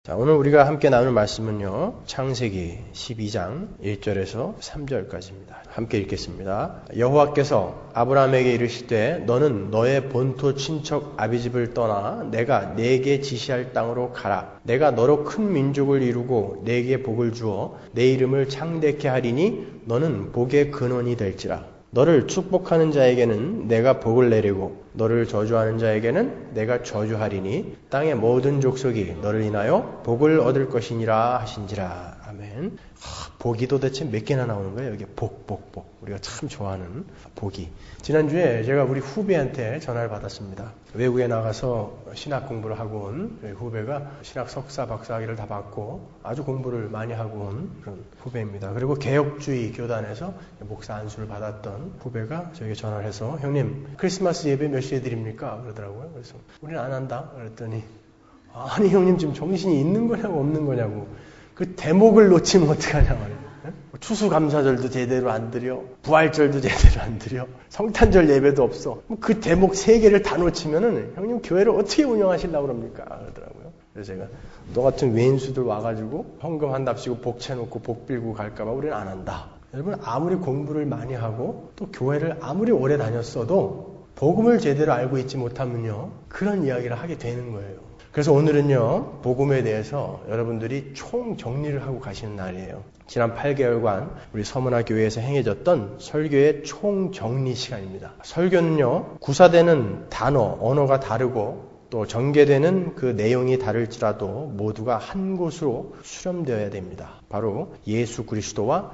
자, 오늘 우리가 함께 나눌 말씀은요, 창세기 12장 1절에서 3절까지입니다. 함께 읽겠습니다. 여호와께서 아브라함에게 이르시되 너는 너의 본토 친척 아비집을 떠나 내가 네게 지시할 땅으로 가라. 내가 너로 큰 민족을 이루고 네게 복을 주어 내 이름을 창대케 하리니 너는 복의 근원이 될지라. 너를 축복하는 자에게는 내가 복을 내리고 너를 저주하는 자에게는 내가 저주하리니 땅의 모든 족속이 너를 인하여 복을 얻을 것이니라 하신지라. 아멘. 복이 도대체 몇 개나 나오는 거예요? 여기 복. 우리가 참 좋아하는 복이. 지난주에 제가 우리 후배한테 전화를 받았습니다. 외국에 나가서 신학 공부를 하고 온 후배가 신학 석사, 박사 학위를 다 받고 아주 공부를 많이 하고 온 그런 후배입니다. 그리고 개혁주의 교단에서 목사 안수를 받았던 후배가 저에게 전화를 해서 형님 크리스마스 예배 몇 시에 드립니까? 그러더라고요. 그래서 우리는 안 한다. 그랬더니 아니 형님 지금 정신이 있는 거냐고 없는 거냐고 그 대목을 놓치면 어떡하냐 말이에요. 추수감사절도 제대로 안 드려, 부활절도 제대로 안 드려, 성탄절 예배도 없어. 그 대목 3개를 다 놓치면은 형님 교회를 어떻게 운영하시려고 그럽니까? 그러더라고요. 그래서 제가 너 같은 외인수들 와가지고 헌금 한답시고 복 채놓고 복 빌고 갈까봐 우리는 안 한다. 여러분 아무리 공부를 많이 하고 또 교회를 아무리 오래 다녔어도 복음을 제대로 알고 있지 못하면요 그런 이야기를 하게 되는 거예요. 그래서 오늘은요 복음에 대해서 여러분들이 총정리를 하고 가시는 날이에요. 지난 8개월간 우리 서문화 교회에서 행해졌던 설교의 총정리 시간입니다. 설교는요 구사되는 단어, 언어가 다르고 또 전개되는 그 내용이 다를지라도 모두가 한 곳으로 수렴되어야 됩니다. 바로 예수 그리스도와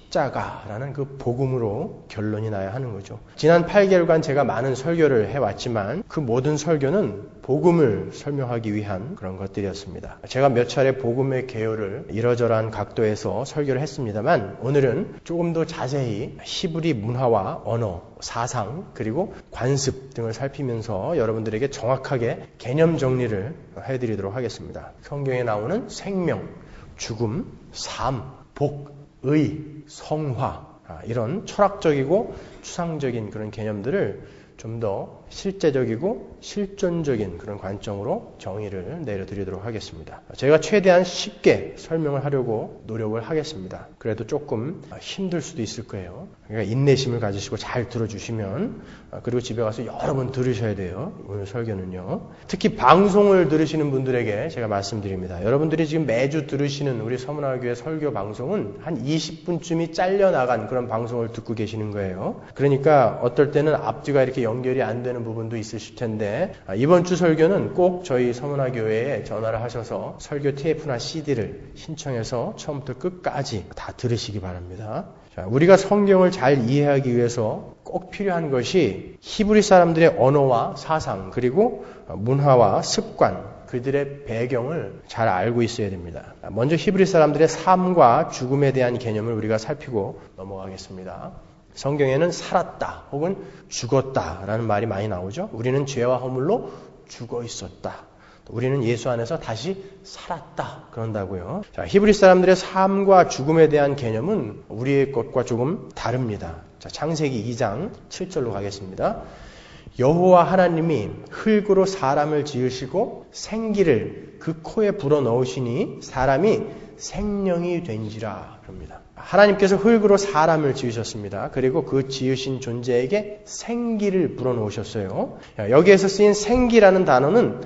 십자가라는 그 복음으로 결론이 나야 하는 거죠. 지난 8개월간 제가 많은 설교를 해왔지만 그 모든 설교는 복음을 설명하기 위한 그런 것들이었습니다. 제가 몇 차례 복음의 개요를 이러저러한 각도에서 설교를 했습니다만 오늘은 조금 더 자세히 히브리 문화와 언어, 사상, 그리고 관습 등을 살피면서 여러분들에게 정확하게 개념 정리를 해드리도록 하겠습니다. 성경에 나오는 생명, 죽음, 삶, 복, 의, 성화 이런 철학적이고 추상적인 그런 개념들을 좀 더 실제적이고 실존적인 그런 관점으로 정의를 내려드리도록 하겠습니다. 제가 최대한 쉽게 설명을 하려고 노력을 하겠습니다. 그래도 조금 힘들 수도 있을 거예요. 그러니까 인내심을 가지시고 잘 들어주시면 그리고 집에 가서 여러 번 들으셔야 돼요. 오늘 설교는요. 특히 방송을 들으시는 분들에게 제가 말씀드립니다. 여러분들이 지금 매주 들으시는 우리 서문화교회 설교 방송은 한 20분쯤이 잘려나간 그런 방송을 듣고 계시는 거예요. 그러니까 어떨 때는 앞뒤가 이렇게 연결이 안 되는 부분도 있으실 텐데 이번 주 설교는 꼭 저희 서문화교회에 전화를 하셔서 설교 테이프나 CD를 신청해서 처음부터 끝까지 다 들으시기 바랍니다. 자, 우리가 성경을 잘 이해하기 위해서 꼭 필요한 것이 히브리 사람들의 언어와 사상 그리고 문화와 습관 그들의 배경을 잘 알고 있어야 됩니다. 먼저 히브리 사람들의 삶과 죽음에 대한 개념을 우리가 살피고 넘어가겠습니다. 성경에는 살았다 혹은 죽었다라는 말이 많이 나오죠. 우리는 죄와 허물로 죽어 있었다. 우리는 예수 안에서 다시 살았다 그런다고요. 자, 히브리 사람들의 삶과 죽음에 대한 개념은 우리의 것과 조금 다릅니다. 자, 창세기 2장 7절로 가겠습니다. 여호와 하나님이 흙으로 사람을 지으시고 생기를 그 코에 불어넣으시니 사람이 생명이 된지라 그럽니다. 하나님께서 흙으로 사람을 지으셨습니다. 그리고 그 지으신 존재에게 생기를 불어넣으셨어요. 여기에서 쓰인 생기라는 단어는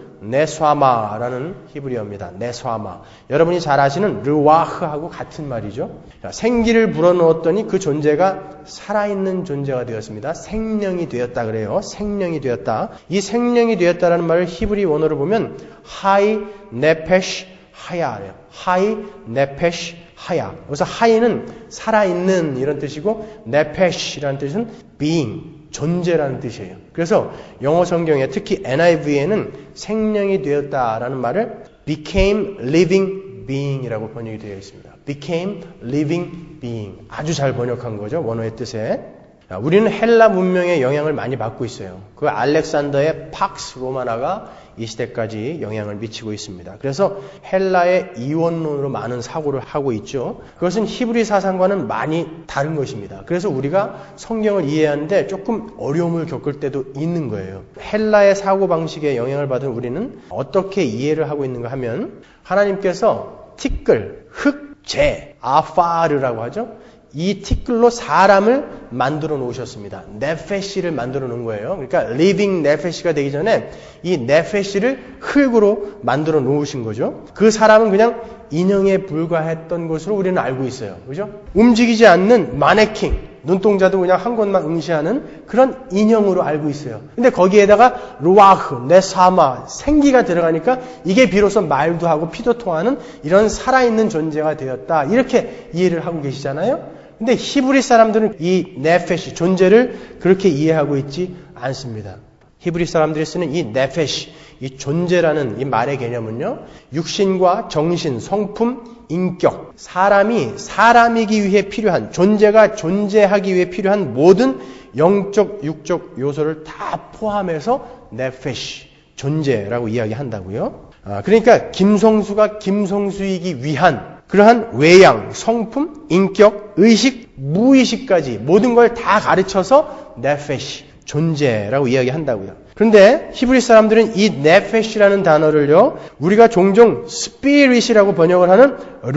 네스와마라는 히브리어입니다. 네스와마. 여러분이 잘 아시는 르와흐하고 같은 말이죠. 생기를 불어넣었더니 그 존재가 살아있는 존재가 되었습니다. 생명이 되었다 그래요. 생명이 되었다. 이 생명이 되었다라는 말을 히브리 원어로 보면 하이 네페시 하야래요. 하이 네페시 하야. 그래서 하이는 살아있는 이런 뜻이고 네페시라는 뜻은 being, 존재라는 뜻이에요. 그래서 영어 성경에 특히 NIV에는 생명이 되었다라는 말을 became living being이라고 번역이 되어 있습니다. became living being. 아주 잘 번역한 거죠. 원어의 뜻에. 우리는 헬라 문명의 영향을 많이 받고 있어요. 그 알렉산더의 팍스 로마나가 이 시대까지 영향을 미치고 있습니다. 그래서 헬라의 이원론으로 많은 사고를 하고 있죠. 그것은 히브리 사상과는 많이 다른 것입니다. 그래서 우리가 성경을 이해하는데 조금 어려움을 겪을 때도 있는 거예요. 헬라의 사고방식에 영향을 받은 우리는 어떻게 이해를 하고 있는가 하면 하나님께서 티끌, 흙, 재, 아파르라고 하죠. 이 티끌로 사람을 만들어 놓으셨습니다. 네페시를 만들어 놓은 거예요. 그러니까 리빙 네페시가 되기 전에 이 네페시를 흙으로 만들어 놓으신 거죠. 그 사람은 그냥 인형에 불과했던 것으로 우리는 알고 있어요. 그죠? 움직이지 않는 마네킹, 눈동자도 그냥 한 곳만 응시하는 그런 인형으로 알고 있어요. 근데 거기에다가 루아흐, 네사마, 생기가 들어가니까 이게 비로소 말도 하고 피도 통하는 이런 살아있는 존재가 되었다. 이렇게 이해를 하고 계시잖아요. 근데 히브리 사람들은 이 네페시, 존재를 그렇게 이해하고 있지 않습니다. 히브리 사람들이 쓰는 이 네페시, 이 존재라는 이 말의 개념은요, 육신과 정신, 성품, 인격, 사람이 사람이기 위해 필요한, 존재가 존재하기 위해 필요한 모든 영적, 육적 요소를 다 포함해서 네페시, 존재라고 이야기한다고요. 그러니까 김성수가 김성수이기 위한 그러한 외양, 성품, 인격, 의식, 무의식까지 모든 걸 다 가르쳐서 네페시, 존재라고 이야기한다고요. 그런데 히브리 사람들은 이 네페시라는 단어를요, 우리가 종종 스피릿이라고 번역을 하는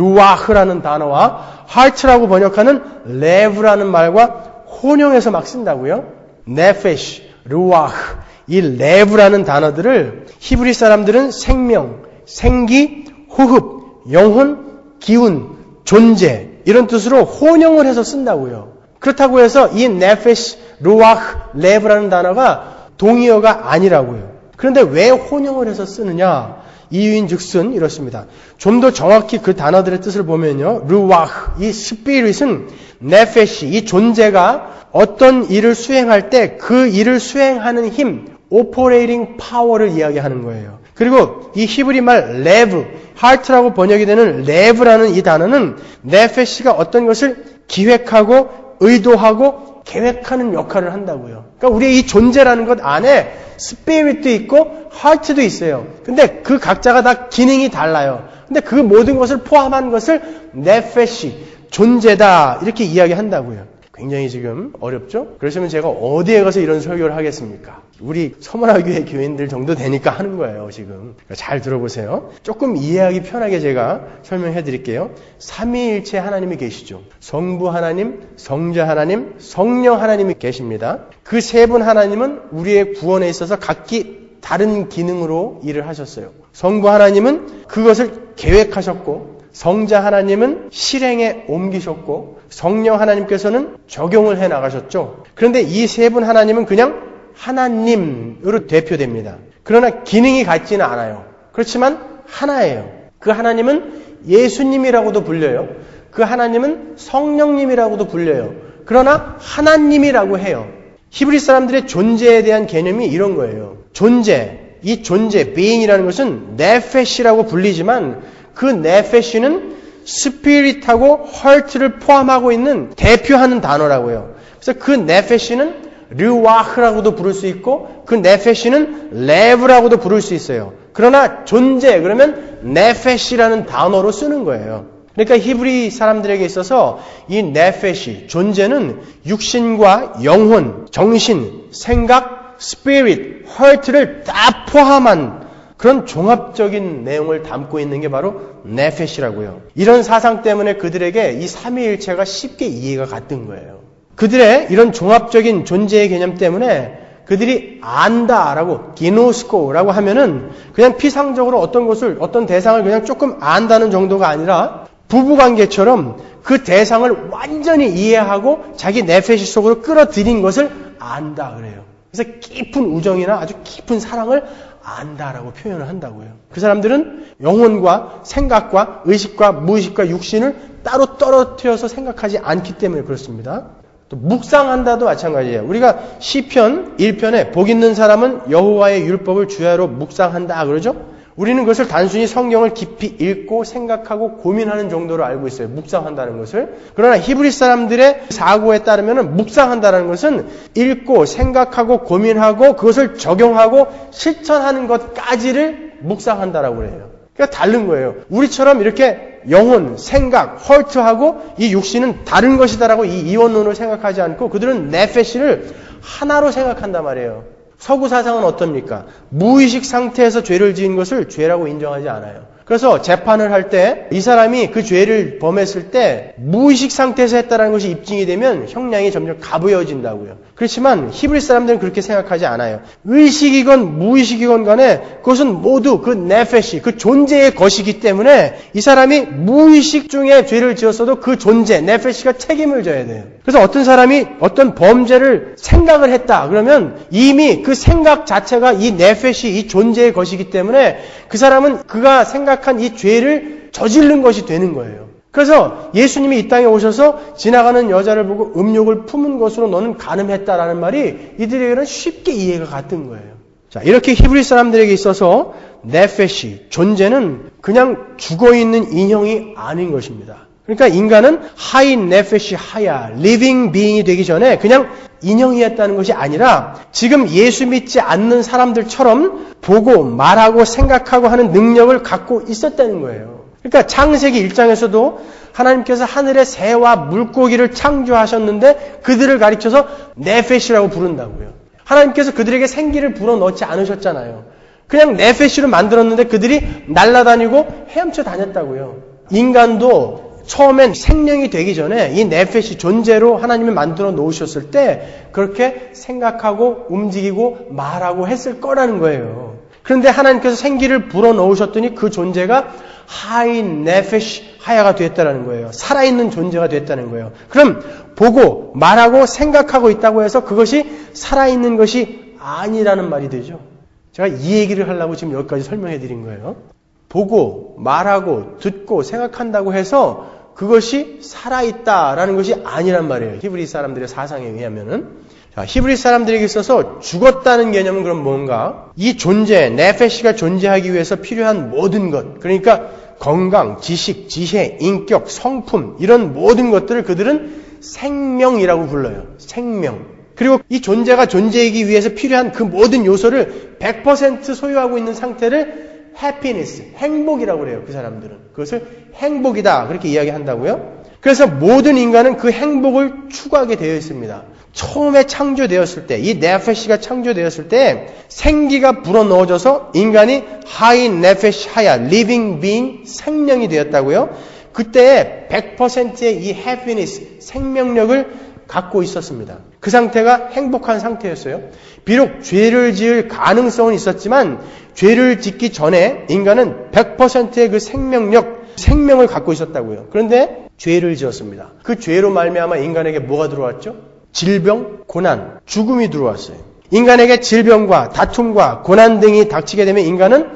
루아흐라는 단어와 하트라고 번역하는 레브라는 말과 혼용해서 막 쓴다고요. 네페시, 루아흐, 이 레브라는 단어들을 히브리 사람들은 생명, 생기, 호흡, 영혼, 기운, 존재 이런 뜻으로 혼용을 해서 쓴다고요. 그렇다고 해서 이 네페시, 루아흐, 레브라는 단어가 동의어가 아니라고요. 그런데 왜 혼용을 해서 쓰느냐? 이유인즉슨 이렇습니다. 좀 더 정확히 그 단어들의 뜻을 보면요, 루아흐, 이 스피릿은 네페시, 이 존재가 어떤 일을 수행할 때 그 일을 수행하는 힘, 오퍼레이팅 파워를 이야기하는 거예요. 그리고 이 히브리 말 레브, 하트라고 번역이 되는 레브라는 이 단어는 네페시가 어떤 것을 기획하고 의도하고 계획하는 역할을 한다고요. 그러니까 우리의 이 존재라는 것 안에 스피릿도 있고 하트도 있어요. 근데 그 각자가 다 기능이 달라요. 근데 그 모든 것을 포함한 것을 네페시, 존재다 이렇게 이야기한다고요. 굉장히 지금 어렵죠? 그러시면 제가 어디에 가서 이런 설교를 하겠습니까? 우리 서문화교회 교인들 정도 되니까 하는 거예요, 지금. 잘 들어보세요. 조금 이해하기 편하게 제가 설명해 드릴게요. 삼위일체 하나님이 계시죠. 성부 하나님, 성자 하나님, 성령 하나님이 계십니다. 그 세 분 하나님은 우리의 구원에 있어서 각기 다른 기능으로 일을 하셨어요. 성부 하나님은 그것을 계획하셨고, 성자 하나님은 실행에 옮기셨고, 성령 하나님께서는 적용을 해 나가셨죠. 그런데 이 세 분 하나님은 그냥 하나님으로 대표됩니다. 그러나 기능이 같지는 않아요. 그렇지만 하나예요. 그 하나님은 예수님이라고도 불려요. 그 하나님은 성령님이라고도 불려요. 그러나 하나님이라고 해요. 히브리 사람들의 존재에 대한 개념이 이런 거예요. 존재, 이 존재, being이라는 것은 네페시라고 불리지만 그 네페시는 스피릿하고 헐트를 포함하고 있는 대표하는 단어라고요. 그래서 그 네페시는 르와흐라고도 부를 수 있고 그 네페시는 레브라고도 부를 수 있어요. 그러나 존재, 그러면 네페시라는 단어로 쓰는 거예요. 그러니까 히브리 사람들에게 있어서 이 네페시, 존재는 육신과 영혼, 정신, 생각, 스피릿, 헐트를 다 포함한 그런 종합적인 내용을 담고 있는 게 바로 네페시라고요. 이런 사상 때문에 그들에게 이 삼위일체가 쉽게 이해가 갔던 거예요. 그들의 이런 종합적인 존재의 개념 때문에 그들이 안다라고, 기노스코라고 하면은 그냥 피상적으로 어떤 것을, 어떤 대상을 그냥 조금 안다는 정도가 아니라 부부관계처럼 그 대상을 완전히 이해하고 자기 네페시 속으로 끌어들인 것을 안다 그래요. 그래서 깊은 우정이나 아주 깊은 사랑을 안다라고 표현을 한다고요. 그 사람들은 영혼과 생각과 의식과 무의식과 육신을 따로 떨어뜨려서 생각하지 않기 때문에 그렇습니다. 또 묵상한다도 마찬가지예요. 우리가 시편 1편에 복 있는 사람은 여호와의 율법을 주야로 묵상한다 그러죠. 우리는 그것을 단순히 성경을 깊이 읽고 생각하고 고민하는 정도로 알고 있어요. 묵상한다는 것을. 그러나 히브리 사람들의 사고에 따르면 묵상한다는 것은 읽고 생각하고 고민하고 그것을 적용하고 실천하는 것까지를 묵상한다라고 그래요. 그러니까 다른 거예요. 우리처럼 이렇게 영혼, 생각, 헐트하고 이 육신은 다른 것이다라고 이 이원론을 생각하지 않고 그들은 네페시를 하나로 생각한단 말이에요. 서구 사상은 어떻습니까? 무의식 상태에서 죄를 지은 것을 죄라고 인정하지 않아요. 그래서 재판을 할 때 이 사람이 그 죄를 범했을 때 무의식 상태에서 했다는 것이 입증이 되면 형량이 점점 가부여진다고요. 그렇지만 히브리 사람들은 그렇게 생각하지 않아요. 의식이건 무의식이건 간에 그것은 모두 그 네페시, 그 존재의 것이기 때문에 이 사람이 무의식 중에 죄를 지었어도 그 존재, 네페시가 책임을 져야 돼요. 그래서 어떤 사람이 어떤 범죄를 생각을 했다 그러면 이미 그 생각 자체가 이 네페시, 이 존재의 것이기 때문에 그 사람은 그가 생각한 이 죄를 저지른 것이 되는 거예요. 그래서 예수님이 이 땅에 오셔서 지나가는 여자를 보고 음욕을 품은 것으로 너는 간음했다라는 말이 이들에게는 쉽게 이해가 갔던 거예요. 자, 이렇게 히브리 사람들에게 있어서 네페시, 존재는 그냥 죽어있는 인형이 아닌 것입니다. 그러니까 인간은 하인 네페시 하야, 리빙 비잉이 되기 전에 그냥 인형이었다는 것이 아니라 지금 예수 믿지 않는 사람들처럼 보고 말하고 생각하고 하는 능력을 갖고 있었다는 거예요. 그러니까 창세기 1장에서도 하나님께서 하늘의 새와 물고기를 창조하셨는데 그들을 가리켜서 네페시라고 부른다고요. 하나님께서 그들에게 생기를 불어넣지 않으셨잖아요. 그냥 네페시로 만들었는데 그들이 날아다니고 헤엄쳐 다녔다고요. 인간도 처음엔 생명이 되기 전에 이 네페시 존재로 하나님이 만들어 놓으셨을 때 그렇게 생각하고 움직이고 말하고 했을 거라는 거예요. 그런데 하나님께서 생기를 불어넣으셨더니 그 존재가 하인 네페시 하야가 됐다는 거예요. 살아있는 존재가 됐다는 거예요. 그럼 보고 말하고 생각하고 있다고 해서 그것이 살아있는 것이 아니라는 말이 되죠. 제가 이 얘기를 하려고 지금 여기까지 설명해 드린 거예요. 보고 말하고 듣고 생각한다고 해서 그것이 살아있다라는 것이 아니란 말이에요. 히브리 사람들의 사상에 의하면은. 자, 히브리 사람들에게 있어서 죽었다는 개념은 그럼 뭔가? 이 존재, 네페시가 존재하기 위해서 필요한 모든 것, 그러니까 건강, 지식, 지혜, 인격, 성품 이런 모든 것들을 그들은 생명이라고 불러요. 생명. 그리고 이 존재가 존재하기 위해서 필요한 그 모든 요소를 100% 소유하고 있는 상태를 happiness, 행복이라고 그래요. 그 사람들은. 그것을 행복이다. 그렇게 이야기한다고요. 그래서 모든 인간은 그 행복을 추구하게 되어 있습니다. 처음에 창조되었을 때, 이 네페시가 창조되었을 때 생기가 불어넣어져서 인간이 하인 네페시 하야, living being, 생명이 되었다고요. 그때 100%의 이 happiness, 생명력을 갖고 있었습니다. 그 상태가 행복한 상태였어요. 비록 죄를 지을 가능성은 있었지만 죄를 짓기 전에 인간은 100%의 그 생명을 갖고 있었다고요. 그런데 죄를 지었습니다. 그 죄로 말미암아 인간에게 뭐가 들어왔죠? 질병, 고난, 죽음이 들어왔어요. 인간에게 질병과 다툼과 고난 등이 닥치게 되면 인간은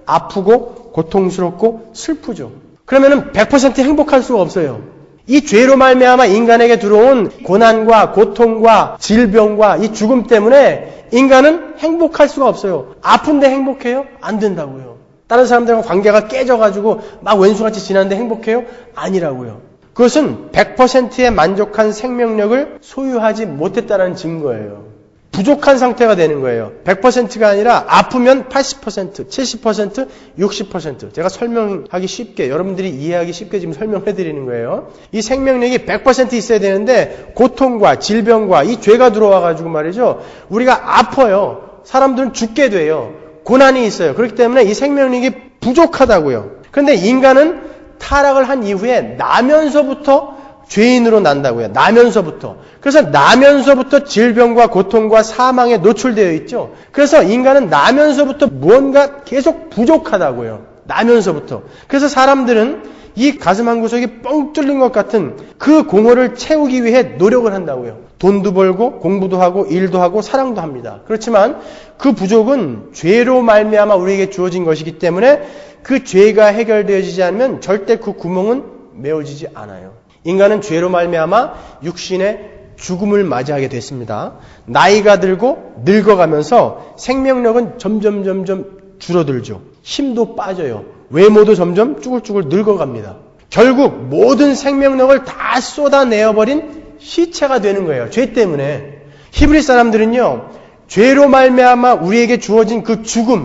아프고 고통스럽고 슬프죠. 그러면은 100% 행복할 수가 없어요. 이 죄로 말미암아 인간에게 들어온 고난과 고통과 질병과 이 죽음 때문에 인간은 행복할 수가 없어요. 아픈데 행복해요? 안 된다고요. 다른 사람들과 관계가 깨져가지고 막 왼수같이 지났는데 행복해요? 아니라고요. 그것은 100%의 만족한 생명력을 소유하지 못했다는 증거예요. 부족한 상태가 되는 거예요. 100%가 아니라 아프면 80%, 70%, 60%. 제가 설명하기 쉽게, 여러분들이 이해하기 쉽게 지금 설명해 드리는 거예요. 이 생명력이 100% 있어야 되는데 고통과 질병과 이 죄가 들어와가지고 말이죠. 우리가 아파요. 사람들은 죽게 돼요. 고난이 있어요. 그렇기 때문에 이 생명력이 부족하다고요. 그런데 인간은 타락을 한 이후에 나면서부터 죄인으로 난다고요. 나면서부터. 그래서 나면서부터 질병과 고통과 사망에 노출되어 있죠. 그래서 인간은 나면서부터 무언가 계속 부족하다고요. 나면서부터. 그래서 사람들은 이 가슴 한구석이 뻥 뚫린 것 같은 그 공허를 채우기 위해 노력을 한다고요. 돈도 벌고 공부도 하고 일도 하고 사랑도 합니다. 그렇지만 그 부족은 죄로 말미암아 우리에게 주어진 것이기 때문에 그 죄가 해결되어지지 않으면 절대 그 구멍은 메워지지 않아요. 인간은 죄로 말미암아 육신의 죽음을 맞이하게 됐습니다. 나이가 들고 늙어가면서 생명력은 점점 줄어들죠. 힘도 빠져요. 외모도 점점 쭈글쭈글 늙어갑니다. 결국 모든 생명력을 다 쏟아내어버린 시체가 되는 거예요. 죄 때문에. 히브리 사람들은요, 죄로 말미암아 우리에게 주어진 그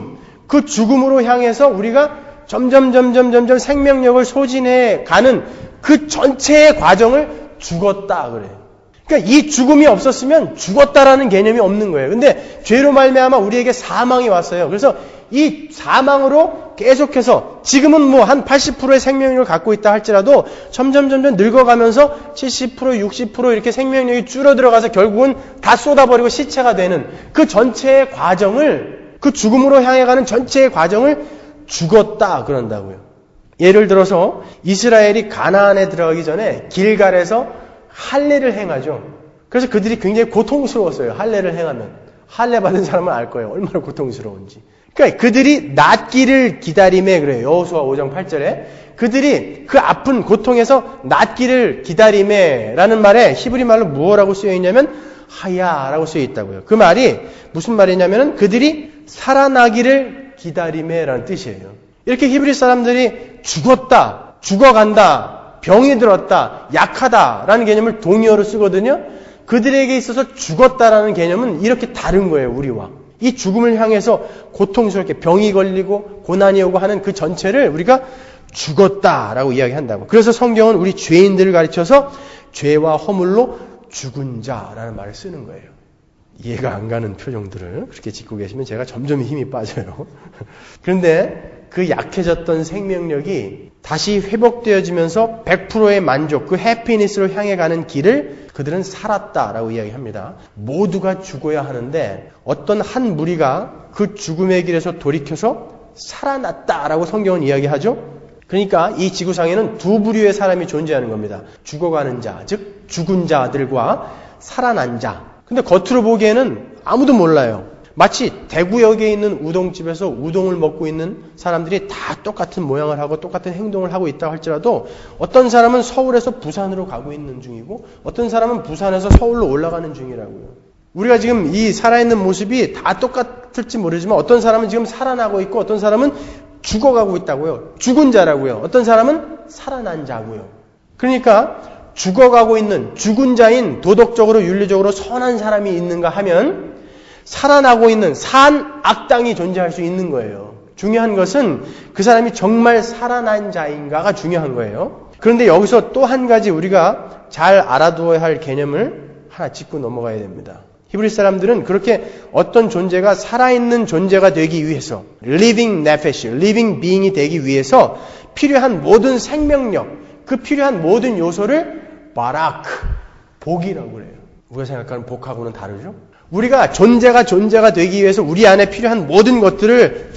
죽음으로 향해서 우리가 점점 생명력을 소진해 가는 그 전체의 과정을 죽었다 그래요. 그러니까 이 죽음이 없었으면 죽었다라는 개념이 없는 거예요. 근데 죄로 말미암아 우리에게 사망이 왔어요. 그래서 이 사망으로 계속해서 지금은 뭐 한 80%의 생명력을 갖고 있다 할지라도 점점 늙어가면서 70%, 60% 이렇게 생명력이 줄어들어가서 결국은 다 쏟아버리고 시체가 되는 그 전체의 과정을, 그 죽음으로 향해 가는 전체의 과정을 죽었다 그런다고요. 예를 들어서 이스라엘이 가나안에 들어가기 전에 길갈에서 할례를 행하죠. 그래서 그들이 굉장히 고통스러웠어요. 할례를 행하면. 할례 받은 사람은 알 거예요. 얼마나 고통스러운지. 그러니까 그들이 낫기를 기다림에 그래요. 여호수아 5장 8절에 그들이 그 아픈 고통에서 낫기를 기다림에 라는 말에 히브리 말로 무엇라고 쓰여 있냐면 하야라고 쓰여 있다고요. 그 말이 무슨 말이냐면 그들이 살아나기를 기다림에 라는 뜻이에요. 이렇게 히브리 사람들이 죽었다, 죽어간다, 병이 들었다, 약하다 라는 개념을 동의어로 쓰거든요. 그들에게 있어서 죽었다라는 개념은 이렇게 다른 거예요. 우리와. 이 죽음을 향해서 고통스럽게 병이 걸리고 고난이 오고 하는 그 전체를 우리가 죽었다라고 이야기한다고. 그래서 성경은 우리 죄인들을 가르쳐서 죄와 허물로 죽은 자라는 말을 쓰는 거예요. 이해가 안 가는 표정들을 그렇게 짓고 계시면 제가 점점 힘이 빠져요. 그런데 그 약해졌던 생명력이 다시 회복되어지면서 100%의 만족, 그 해피니스로 향해 가는 길을 그들은 살았다라고 이야기합니다. 모두가 죽어야 하는데 어떤 한 무리가 그 죽음의 길에서 돌이켜서 살아났다라고 성경은 이야기하죠. 그러니까 이 지구상에는 두 부류의 사람이 존재하는 겁니다. 죽어가는 자, 즉 죽은 자들과 살아난 자. 근데 겉으로 보기에는 아무도 몰라요. 마치 대구역에 있는 우동집에서 우동을 먹고 있는 사람들이 다 똑같은 모양을 하고 똑같은 행동을 하고 있다고 할지라도 어떤 사람은 서울에서 부산으로 가고 있는 중이고 어떤 사람은 부산에서 서울로 올라가는 중이라고요. 우리가 지금 이 살아있는 모습이 다 똑같을지 모르지만 어떤 사람은 지금 살아나고 있고 어떤 사람은 죽어가고 있다고요. 죽은 자라고요. 어떤 사람은 살아난 자고요. 그러니까 죽어가고 있는 죽은 자인 도덕적으로 윤리적으로 선한 사람이 있는가 하면 살아나고 있는 산 악당이 존재할 수 있는 거예요. 중요한 것은 그 사람이 정말 살아난 자인가가 중요한 거예요. 그런데 여기서 또 한 가지 우리가 잘 알아두어야 할 개념을 하나 짚고 넘어가야 됩니다. 히브리 사람들은 그렇게 어떤 존재가 살아있는 존재가 되기 위해서 living nephesh, living being이 되기 위해서 필요한 모든 생명력, 그 필요한 모든 요소를 바라크, 복이라고 그래요. 우리가 생각하는 복하고는 다르죠? 우리가 존재가 되기 위해서 우리 안에 필요한 모든 것들을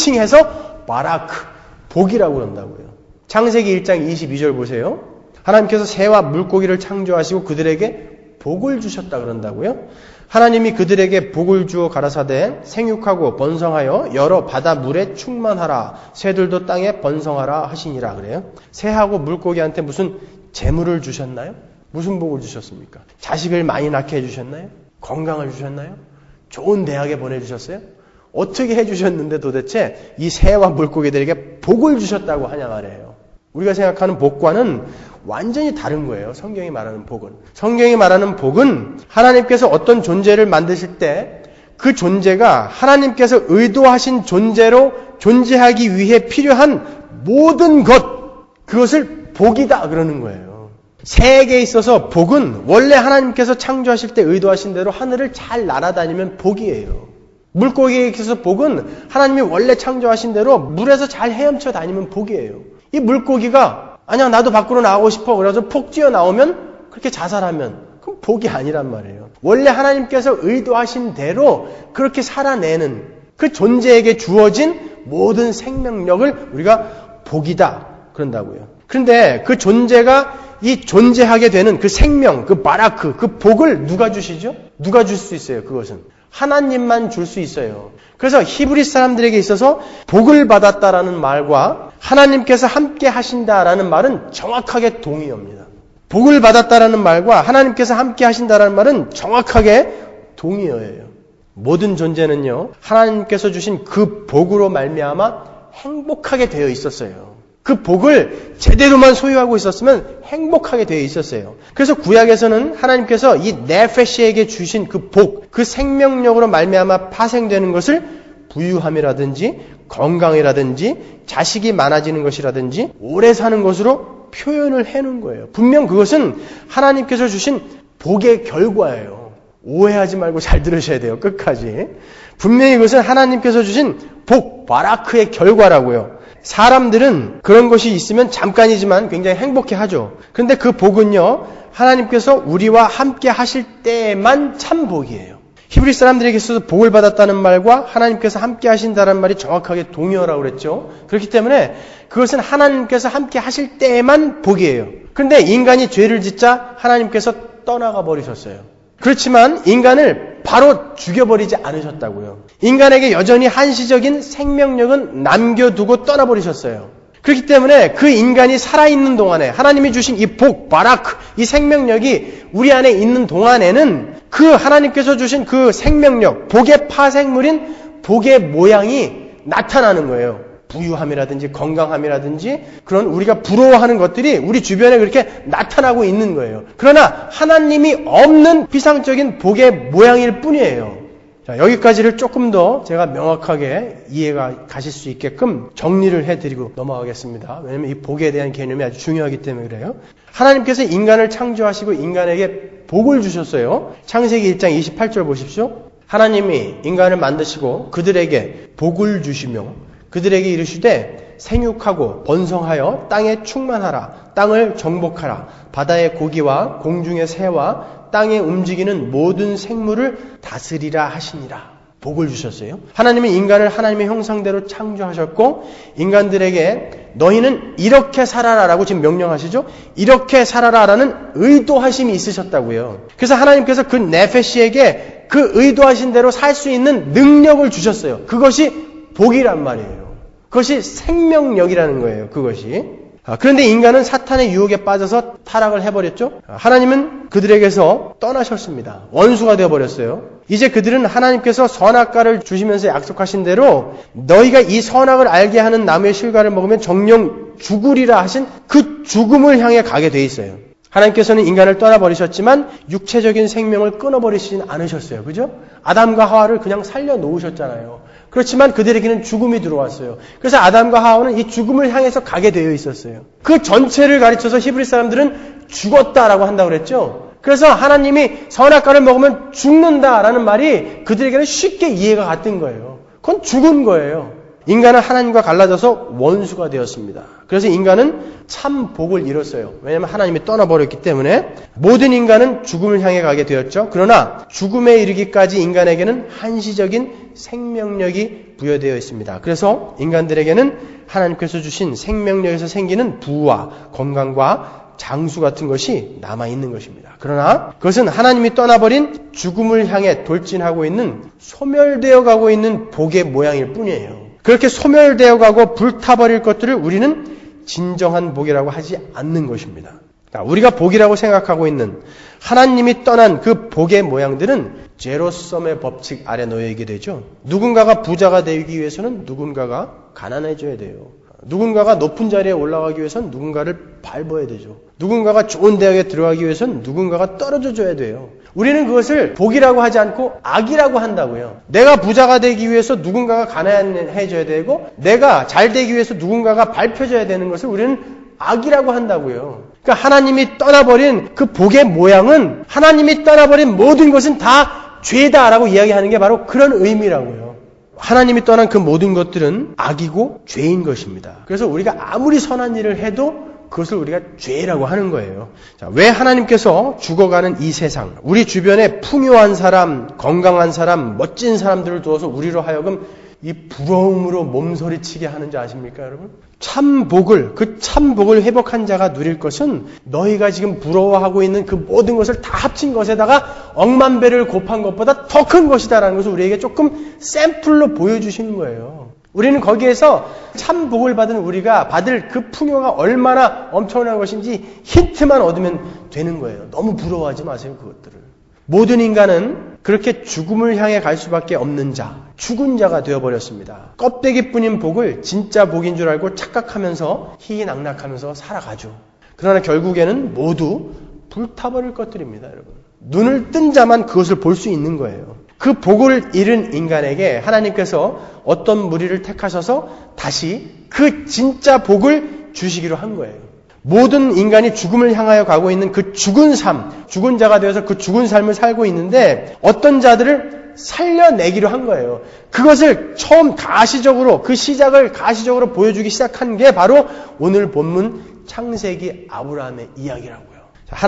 총칭해서 바라크, 복이라고 그런다고요. 창세기 1장 22절 보세요. 하나님께서 새와 물고기를 창조하시고 그들에게 복을 주셨다 그런다고요. 하나님이 그들에게 복을 주어 가라사대 생육하고 번성하여 여러 바다 물에 충만하라. 새들도 땅에 번성하라 하시니라 그래요. 새하고 물고기한테 무슨 재물을 주셨나요? 무슨 복을 주셨습니까? 자식을 많이 낳게 해주셨나요? 건강을 주셨나요? 좋은 대학에 보내주셨어요? 어떻게 해주셨는데 도대체 이 새와 물고기들에게 복을 주셨다고 하냐 말이에요. 우리가 생각하는 복과는 완전히 다른 거예요. 성경이 말하는 복은. 성경이 말하는 복은 하나님께서 어떤 존재를 만드실 때 그 존재가 하나님께서 의도하신 존재로 존재하기 위해 필요한 모든 것, 그것을 복이다 그러는 거예요. 새에게 있어서 복은 원래 하나님께서 창조하실 때 의도하신 대로 하늘을 잘 날아다니면 복이에요. 물고기에 있어서 복은 하나님이 원래 창조하신 대로 물에서 잘 헤엄쳐 다니면 복이에요. 이 물고기가 아니야 나도 밖으로 나가고 싶어 그래서 폭 뛰어나오면 그렇게 자살하면 그건 복이 아니란 말이에요. 원래 하나님께서 의도하신 대로 그렇게 살아내는 그 존재에게 주어진 모든 생명력을 우리가 복이다 그런다고요. 그런데 그 존재가 이 존재하게 되는 그 생명, 그 바라크, 그 복을 누가 주시죠? 누가 줄 수 있어요? 그것은 하나님만 줄 수 있어요. 그래서 히브리 사람들에게 있어서 복을 받았다라는 말과 하나님께서 함께 하신다라는 말은 정확하게 동의어입니다. 복을 받았다라는 말과 하나님께서 함께 하신다라는 말은 정확하게 동의어예요. 모든 존재는요, 하나님께서 주신 그 복으로 말미암아 행복하게 되어 있었어요. 그 복을 제대로만 소유하고 있었으면 행복하게 되어 있었어요. 그래서 구약에서는 하나님께서 이 네페시에게 주신 그 복, 그 생명력으로 말미암아 파생되는 것을 부유함이라든지 건강이라든지 자식이 많아지는 것이라든지 오래 사는 것으로 표현을 해놓은 거예요. 분명 그것은 하나님께서 주신 복의 결과예요. 오해하지 말고 잘 들으셔야 돼요. 끝까지. 분명히 그것은 하나님께서 주신 복, 바라크의 결과라고요. 사람들은 그런 것이 있으면 잠깐이지만 굉장히 행복해하죠. 그런데 그 복은요, 하나님께서 우리와 함께 하실 때만 참 복이에요. 히브리 사람들에게 있어서 복을 받았다는 말과 하나님께서 함께 하신다는 말이 정확하게 동의어라고 그랬죠. 그렇기 때문에 그것은 하나님께서 함께 하실 때만 복이에요. 그런데 인간이 죄를 짓자 하나님께서 떠나가 버리셨어요. 그렇지만 인간을 바로 죽여버리지 않으셨다고요. 인간에게 여전히 한시적인 생명력은 남겨두고 떠나버리셨어요. 그렇기 때문에 그 인간이 살아있는 동안에 하나님이 주신 이 복, 바라크, 이 생명력이 우리 안에 있는 동안에는 그 하나님께서 주신 그 생명력, 복의 파생물인 복의 모양이 나타나는 거예요. 부유함이라든지 건강함이라든지 그런 우리가 부러워하는 것들이 우리 주변에 그렇게 나타나고 있는 거예요. 그러나 하나님이 없는 피상적인 복의 모양일 뿐이에요. 자, 여기까지를 조금 더 제가 명확하게 이해가 가실 수 있게끔 정리를 해드리고 넘어가겠습니다. 왜냐하면 이 복에 대한 개념이 아주 중요하기 때문에 그래요. 하나님께서 인간을 창조하시고 인간에게 복을 주셨어요. 창세기 1장 28절 보십시오. 하나님이 인간을 만드시고 그들에게 복을 주시며 그들에게 이르시되 생육하고 번성하여 땅에 충만하라. 땅을 정복하라. 바다의 고기와 공중의 새와 땅에 움직이는 모든 생물을 다스리라 하시니라. 복을 주셨어요. 하나님은 인간을 하나님의 형상대로 창조하셨고 인간들에게 너희는 이렇게 살아라라고 지금 명령하시죠. 이렇게 살아라라는 의도하심이 있으셨다고요. 그래서 하나님께서 그 네페시에게 그 의도하신 대로 살 수 있는 능력을 주셨어요. 그것이 복이란 말이에요. 그것이 생명력이라는 거예요. 그것이. 그런데 인간은 사탄의 유혹에 빠져서 타락을 해버렸죠. 하나님은 그들에게서 떠나셨습니다. 원수가 되어버렸어요. 이제 그들은 하나님께서 선악과를 주시면서 약속하신 대로 너희가 이 선악을 알게 하는 나무의 실과를 먹으면 정령 죽으리라 하신 그 죽음을 향해 가게 돼 있어요. 하나님께서는 인간을 떠나버리셨지만 육체적인 생명을 끊어버리시진 않으셨어요. 그죠? 아담과 하와를 그냥 살려놓으셨잖아요. 그렇지만 그들에게는 죽음이 들어왔어요. 그래서 아담과 하와는 이 죽음을 향해서 가게 되어 있었어요. 그 전체를 가르쳐서 히브리 사람들은 죽었다라고 한다고 그랬죠. 그래서 하나님이 선악과를 먹으면 죽는다라는 말이 그들에게는 쉽게 이해가 갔던 거예요. 그건 죽은 거예요. 인간은 하나님과 갈라져서 원수가 되었습니다. 그래서 인간은 참 복을 잃었어요. 왜냐하면 하나님이 떠나버렸기 때문에 모든 인간은 죽음을 향해 가게 되었죠. 그러나 죽음에 이르기까지 인간에게는 한시적인 생명력이 부여되어 있습니다. 그래서 인간들에게는 하나님께서 주신 생명력에서 생기는 부와 건강과 장수 같은 것이 남아있는 것입니다. 그러나 그것은 하나님이 떠나버린 죽음을 향해 돌진하고 있는 소멸되어 가고 있는 복의 모양일 뿐이에요. 그렇게 소멸되어 가고 불타버릴 것들을 우리는 진정한 복이라고 하지 않는 것입니다. 우리가 복이라고 생각하고 있는 하나님이 떠난 그 복의 모양들은 제로섬의 법칙 아래 놓여 있게 되죠. 누군가가 부자가 되기 위해서는 누군가가 가난해져야 돼요. 누군가가 높은 자리에 올라가기 위해서는 누군가를 밟아야 되죠. 누군가가 좋은 대학에 들어가기 위해서는 누군가가 떨어져 줘야 돼요. 우리는 그것을 복이라고 하지 않고 악이라고 한다고요. 내가 부자가 되기 위해서 누군가가 가난해져야 되고 내가 잘 되기 위해서 누군가가 밟혀져야 되는 것을 우리는 악이라고 한다고요. 그러니까 하나님이 떠나버린 그 복의 모양은 하나님이 떠나버린 모든 것은 다 죄다라고 이야기하는 게 바로 그런 의미라고요. 하나님이 떠난 그 모든 것들은 악이고 죄인 것입니다. 그래서 우리가 아무리 선한 일을 해도 그것을 우리가 죄라고 하는 거예요. 자, 왜 하나님께서 죽어가는 이 세상, 우리 주변에 풍요한 사람, 건강한 사람, 멋진 사람들을 두어서 우리로 하여금 이 부러움으로 몸서리치게 하는지 아십니까, 여러분? 참복을, 그 참복을 회복한 자가 누릴 것은 너희가 지금 부러워하고 있는 그 모든 것을 다 합친 것에다가 억만 배를 곱한 것보다 더 큰 것이다라는 것을 우리에게 조금 샘플로 보여주시는 거예요. 우리는 거기에서 참복을 받은 우리가 받을 그 풍요가 얼마나 엄청난 것인지 힌트만 얻으면 되는 거예요. 너무 부러워하지 마세요, 그것들을. 모든 인간은 그렇게 죽음을 향해 갈 수밖에 없는 자, 죽은 자가 되어버렸습니다. 껍데기뿐인 복을 진짜 복인 줄 알고 착각하면서 희희낙낙하면서 살아가죠. 그러나 결국에는 모두 불타버릴 것들입니다, 여러분. 눈을 뜬 자만 그것을 볼 수 있는 거예요. 그 복을 잃은 인간에게 하나님께서 어떤 무리를 택하셔서 다시 그 진짜 복을 주시기로 한 거예요. 모든 인간이 죽음을 향하여 가고 있는 그 죽은 삶, 죽은 자가 되어서 그 죽은 삶을 살고 있는데 어떤 자들을 살려내기로 한 거예요. 그것을 처음 가시적으로, 그 시작을 가시적으로 보여주기 시작한 게 바로 오늘 본문 창세기 아브라함의 이야기라고요.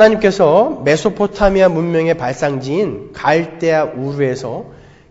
하나님께서 메소포타미아 문명의 발상지인 갈대아 우르에서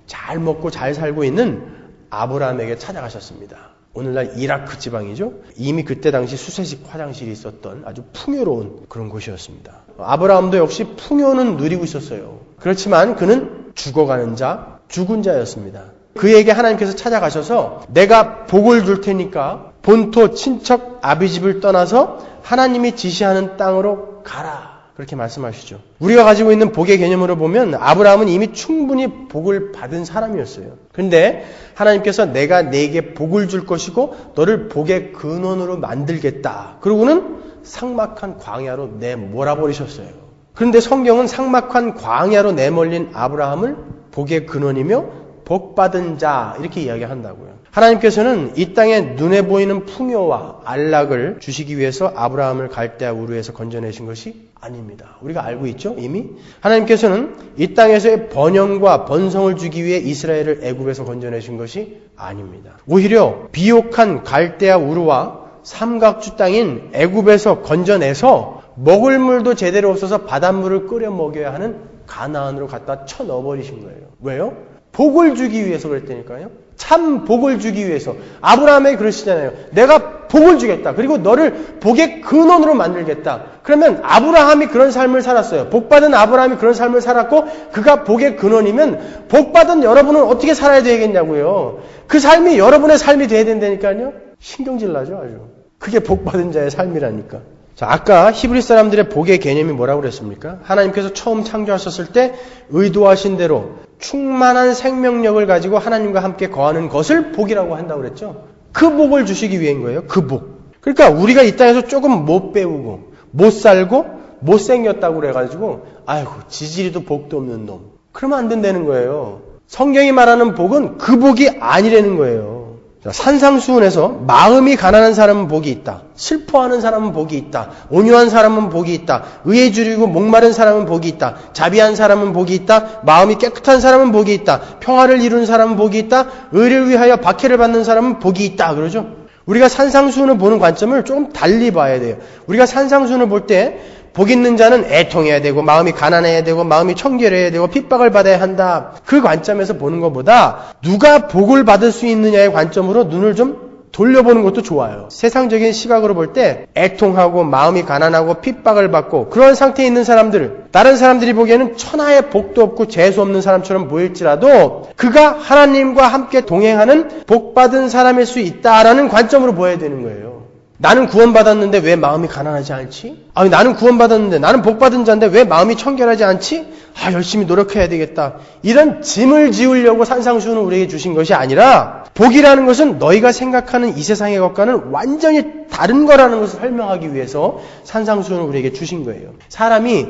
잘 먹고 잘 살고 있는 아브라함에게 찾아가셨습니다. 오늘날 이라크 지방이죠. 이미 그때 당시 수세식 화장실이 있었던 아주 풍요로운 그런 곳이었습니다. 아브라함도 역시 풍요는 누리고 있었어요. 그렇지만 그는 죽어가는 자, 죽은 자였습니다. 그에게 하나님께서 찾아가셔서 내가 복을 줄 테니까 본토 친척 아비집을 떠나서 하나님이 지시하는 땅으로 가라. 그렇게 말씀하시죠. 우리가 가지고 있는 복의 개념으로 보면 아브라함은 이미 충분히 복을 받은 사람이었어요. 그런데 하나님께서 내가 네게 복을 줄 것이고 너를 복의 근원으로 만들겠다. 그러고는 삭막한 광야로 내몰아버리셨어요. 그런데 성경은 삭막한 광야로 내몰린 아브라함을 복의 근원이며 복받은 자 이렇게 이야기한다고요. 하나님께서는 이 땅에 눈에 보이는 풍요와 안락을 주시기 위해서 아브라함을 갈대아 우르에서 건져내신 것이 아닙니다. 우리가 알고 있죠? 이미 하나님께서는 이 땅에서의 번영과 번성을 주기 위해 이스라엘을 애굽에서 건져내신 것이 아닙니다. 오히려 비옥한 갈대아 우르와 삼각주 땅인 애굽에서 건져내서 먹을 물도 제대로 없어서 바닷물을 끓여 먹여야 하는 가나안으로 갖다 쳐넣어버리신 거예요. 왜요? 복을 주기 위해서 그랬다니까요. 참 복을 주기 위해서. 아브라함에게 그러시잖아요. 내가 복을 주겠다. 그리고 너를 복의 근원으로 만들겠다. 그러면 아브라함이 그런 삶을 살았어요. 복받은 아브라함이 그런 삶을 살았고 그가 복의 근원이면 복받은 여러분은 어떻게 살아야 되겠냐고요. 그 삶이 여러분의 삶이 돼야 된다니까요. 신경질 나죠 아주. 그게 복받은 자의 삶이라니까. 자, 아까 히브리 사람들의 복의 개념이 뭐라고 그랬습니까? 하나님께서 처음 창조하셨을 때 의도하신 대로 충만한 생명력을 가지고 하나님과 함께 거하는 것을 복이라고 한다고 그랬죠. 그 복을 주시기 위한 거예요. 그 복. 그러니까 우리가 이 땅에서 조금 못 배우고 못 살고 못생겼다고 그래가지고 아이고 지지리도 복도 없는 놈. 그러면 안 된다는 거예요. 성경이 말하는 복은 그 복이 아니라는 거예요. 산상수훈에서 마음이 가난한 사람은 복이 있다. 슬퍼하는 사람은 복이 있다. 온유한 사람은 복이 있다. 의에 주리고 목마른 사람은 복이 있다. 자비한 사람은 복이 있다. 마음이 깨끗한 사람은 복이 있다. 평화를 이루는 사람은 복이 있다. 의를 위하여 박해를 받는 사람은 복이 있다. 그러죠? 우리가 산상수훈을 보는 관점을 조금 달리 봐야 돼요. 우리가 산상수훈을 볼 때 복 있는 자는 애통해야 되고 마음이 가난해야 되고 마음이 청결해야 되고 핍박을 받아야 한다. 그 관점에서 보는 것보다 누가 복을 받을 수 있느냐의 관점으로 눈을 좀 돌려보는 것도 좋아요. 세상적인 시각으로 볼 때 애통하고 마음이 가난하고 핍박을 받고 그런 상태에 있는 사람들, 다른 사람들이 보기에는 천하의 복도 없고 재수 없는 사람처럼 보일지라도 그가 하나님과 함께 동행하는 복받은 사람일 수 있다라는 관점으로 보아야 되는 거예요. 나는 구원받았는데 왜 마음이 가난하지 않지? 아니 나는 구원받았는데 나는 복받은 자인데 왜 마음이 청결하지 않지? 열심히 노력해야 되겠다. 이런 짐을 지우려고 산상수훈을 우리에게 주신 것이 아니라 복이라는 것은 너희가 생각하는 이 세상의 것과는 완전히 다른 거라는 것을 설명하기 위해서 산상수훈을 우리에게 주신 거예요. 사람이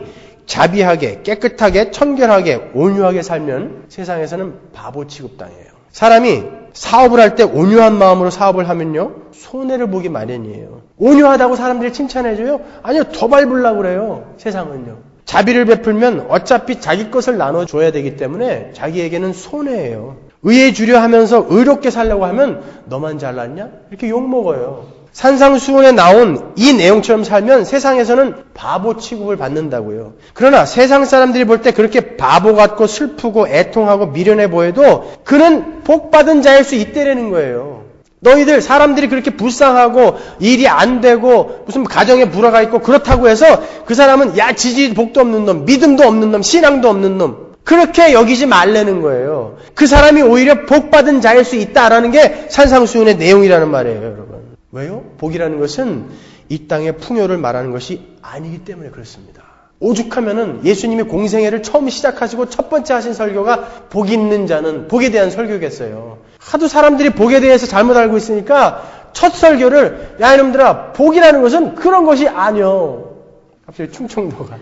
자비하게, 깨끗하게, 청결하게, 온유하게 살면 세상에서는 바보 취급당해요. 사람이 사업을 할 때 온유한 마음으로 사업을 하면요 손해를 보기 마련이에요. 온유하다고 사람들이 칭찬해줘요? 아니요, 더 밟으려고 그래요. 세상은요. 자비를 베풀면 어차피 자기 것을 나눠줘야 되기 때문에 자기에게는 손해예요. 의에 주려 하면서 의롭게 살려고 하면 너만 잘났냐? 이렇게 욕먹어요. 산상수훈에 나온 이 내용처럼 살면 세상에서는 바보 취급을 받는다고요. 그러나 세상 사람들이 볼 때 그렇게 바보 같고 슬프고 애통하고 미련해 보여도 그는 복받은 자일 수 있다라는 거예요. 너희들 사람들이 그렇게 불쌍하고 일이 안 되고 무슨 가정에 불화가 있고 그렇다고 해서 그 사람은 야 지지 복도 없는 놈, 믿음도 없는 놈, 신앙도 없는 놈 그렇게 여기지 말라는 거예요. 그 사람이 오히려 복받은 자일 수 있다라는 게 산상수훈의 내용이라는 말이에요, 여러분. 왜요? 복이라는 것은 이 땅의 풍요를 말하는 것이 아니기 때문에 그렇습니다. 오죽하면은 예수님이 공생애를 처음 시작하시고 첫 번째 하신 설교가 복 있는 자는 복에 대한 설교겠어요. 하도 사람들이 복에 대해서 잘못 알고 있으니까 첫 설교를 야 이놈들아 복이라는 것은 그런 것이 아니요. 갑자기 충청도가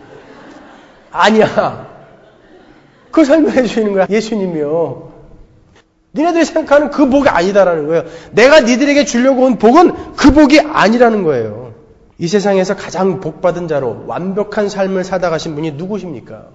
아니야. 그걸 설명해 주시는 거야 예수님이요. 니네들이 생각하는 그 복이 아니다라는 거예요. 내가 니들에게 주려고 온 복은 그 복이 아니라는 거예요. 이 세상에서 가장 복받은 자로 완벽한 삶을 사다 가신 분이 누구십니까?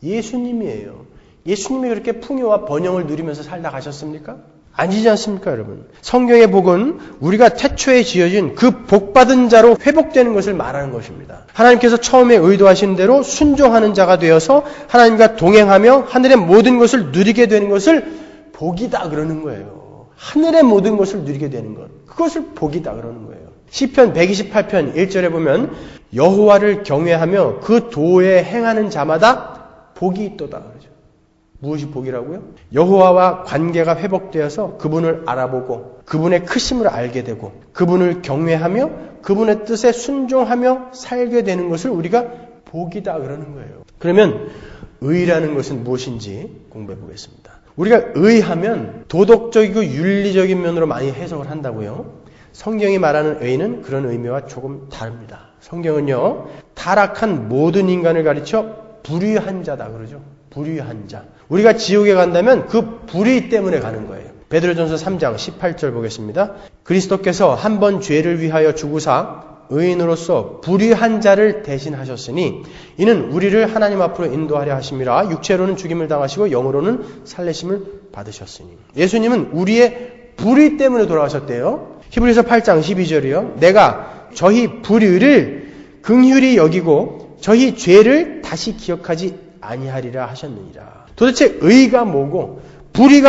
예수님이에요. 예수님이 그렇게 풍요와 번영을 누리면서 살다 가셨습니까? 아니지 않습니까, 여러분? 성경의 복은 우리가 태초에 지어진 그 복받은 자로 회복되는 것을 말하는 것입니다. 하나님께서 처음에 의도하신 대로 순종하는 자가 되어서 하나님과 동행하며 하늘의 모든 것을 누리게 되는 것을 복이다 그러는 거예요. 하늘의 모든 것을 누리게 되는 것. 그것을 복이다 그러는 거예요. 시편 128편 1절에 보면 여호와를 경외하며 그 도에 행하는 자마다 복이 있도다 그러죠. 무엇이 복이라고요? 여호와와 관계가 회복되어서 그분을 알아보고 그분의 크심을 알게 되고 그분을 경외하며 그분의 뜻에 순종하며 살게 되는 것을 우리가 복이다 그러는 거예요. 그러면 의라는 것은 무엇인지 공부해 보겠습니다. 우리가 의하면 도덕적이고 윤리적인 면으로 많이 해석을 한다고요. 성경이 말하는 의는 그런 의미와 조금 다릅니다. 성경은요, 타락한 모든 인간을 가르쳐 불의한 자다 그러죠. 불의한 자. 우리가 지옥에 간다면 그 불의 때문에 가는 거예요. 베드로전서 3장 18절 보겠습니다. 그리스도께서 한 번 죄를 위하여 죽으사 의인으로서 불의한 자를 대신하셨으니 이는 우리를 하나님 앞으로 인도하려 하심이라. 육체로는 죽임을 당하시고 영으로는 살리심을 받으셨으니. 예수님은 우리의 불의 때문에 돌아가셨대요. 히브리서 8장 12절이요. 내가 저희 불의를 긍휼히 여기고 저희 죄를 다시 기억하지 아니하리라 하셨느니라. 도대체 의가 뭐고 불의가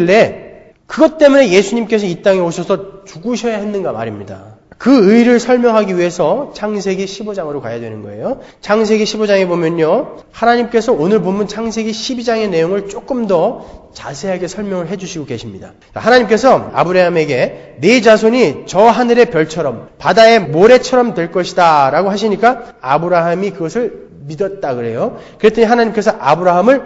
뭐길래 그것 때문에 예수님께서 이 땅에 오셔서 죽으셔야 했는가 말입니다. 그 의를 설명하기 위해서 창세기 15장으로 가야 되는 거예요. 창세기 15장에 보면요. 하나님께서 오늘 본문 창세기 12장의 내용을 조금 더 자세하게 설명을 해주시고 계십니다. 하나님께서 아브라함에게 네 자손이 저 하늘의 별처럼 바다의 모래처럼 될 것이다 라고 하시니까 아브라함이 그것을 믿었다 그래요. 그랬더니 하나님께서 아브라함을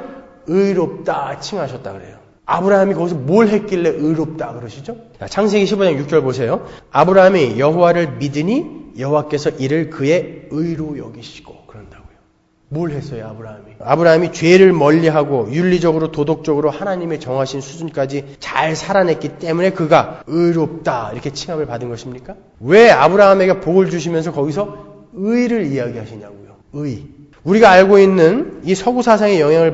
의롭다 칭하셨다 그래요. 아브라함이 거기서 뭘 했길래 의롭다 그러시죠? 창세기 15장 6절 보세요. 아브라함이 여호와를 믿으니 여호와께서 이를 그의 의로 여기시고 그런다고요. 뭘 했어요 아브라함이? 아브라함이 죄를 멀리하고 윤리적으로 도덕적으로 하나님의 정하신 수준까지 잘 살아냈기 때문에 그가 의롭다 이렇게 칭함을 받은 것입니까? 왜 아브라함에게 복을 주시면서 거기서 의를 이야기하시냐고요. 의. 우리가 알고 있는 이 서구 사상의 영향을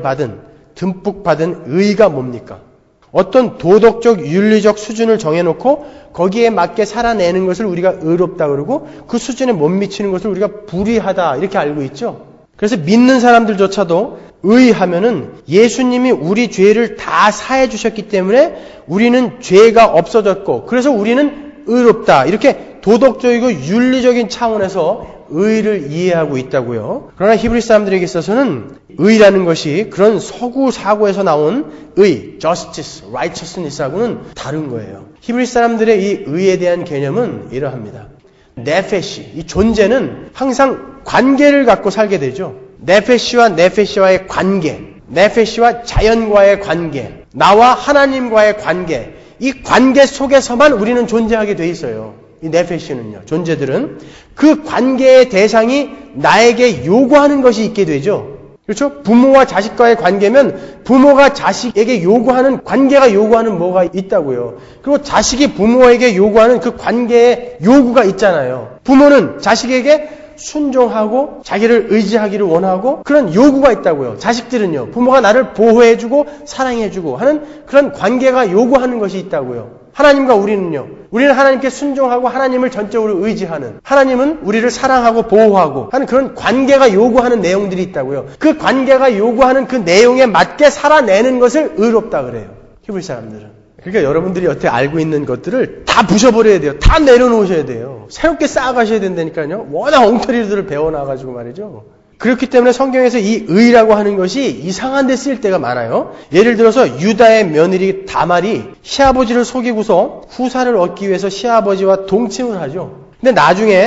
듬뿍 받은 의가 뭡니까? 어떤 도덕적, 윤리적 수준을 정해놓고 거기에 맞게 살아내는 것을 우리가 의롭다 그러고 그 수준에 못 미치는 것을 우리가 불의하다 이렇게 알고 있죠. 그래서 믿는 사람들조차도 의하면은 예수님이 우리 죄를 다 사해 주셨기 때문에 우리는 죄가 없어졌고 그래서 우리는 의롭다 이렇게 도덕적이고 윤리적인 차원에서 의를 이해하고 있다고요. 그러나 히브리 사람들에게 있어서는 의라는 것이 그런 서구 사고에서 나온 의, justice, righteousness하고는 다른 거예요. 히브리 사람들의 이 의에 대한 개념은 이러합니다. 네페시, 이 존재는 항상 관계를 갖고 살게 되죠. 네페시와 네페시와의 관계, 네페시와 자연과의 관계, 나와 하나님과의 관계, 이 관계 속에서만 우리는 존재하게 돼 있어요. 이 네페시는요. 존재들은 그 관계의 대상이 나에게 요구하는 것이 있게 되죠. 그렇죠? 부모와 자식과의 관계면 부모가 자식에게 요구하는 관계가 요구하는 뭐가 있다고요. 그리고 자식이 부모에게 요구하는 그 관계의 요구가 있잖아요. 부모는 자식에게 순종하고 자기를 의지하기를 원하고 그런 요구가 있다고요. 자식들은요. 부모가 나를 보호해주고 사랑해주고 하는 그런 관계가 요구하는 것이 있다고요. 하나님과 우리는요. 우리는 하나님께 순종하고 하나님을 전적으로 의지하는 하나님은 우리를 사랑하고 보호하고 하는 그런 관계가 요구하는 내용들이 있다고요. 그 관계가 요구하는 그 내용에 맞게 살아내는 것을 의롭다 그래요. 히브리 사람들은. 그러니까 여러분들이 여태 알고 있는 것들을 다 부셔버려야 돼요. 다 내려놓으셔야 돼요. 새롭게 쌓아가셔야 된다니까요. 워낙 엉터리들을 배워놔가지고 말이죠. 그렇기 때문에 성경에서 이 의라고 하는 것이 이상한 데 쓰일 때가 많아요. 예를 들어서 유다의 며느리 다말이 시아버지를 속이고서 후사를 얻기 위해서 시아버지와 동침을 하죠. 근데 나중에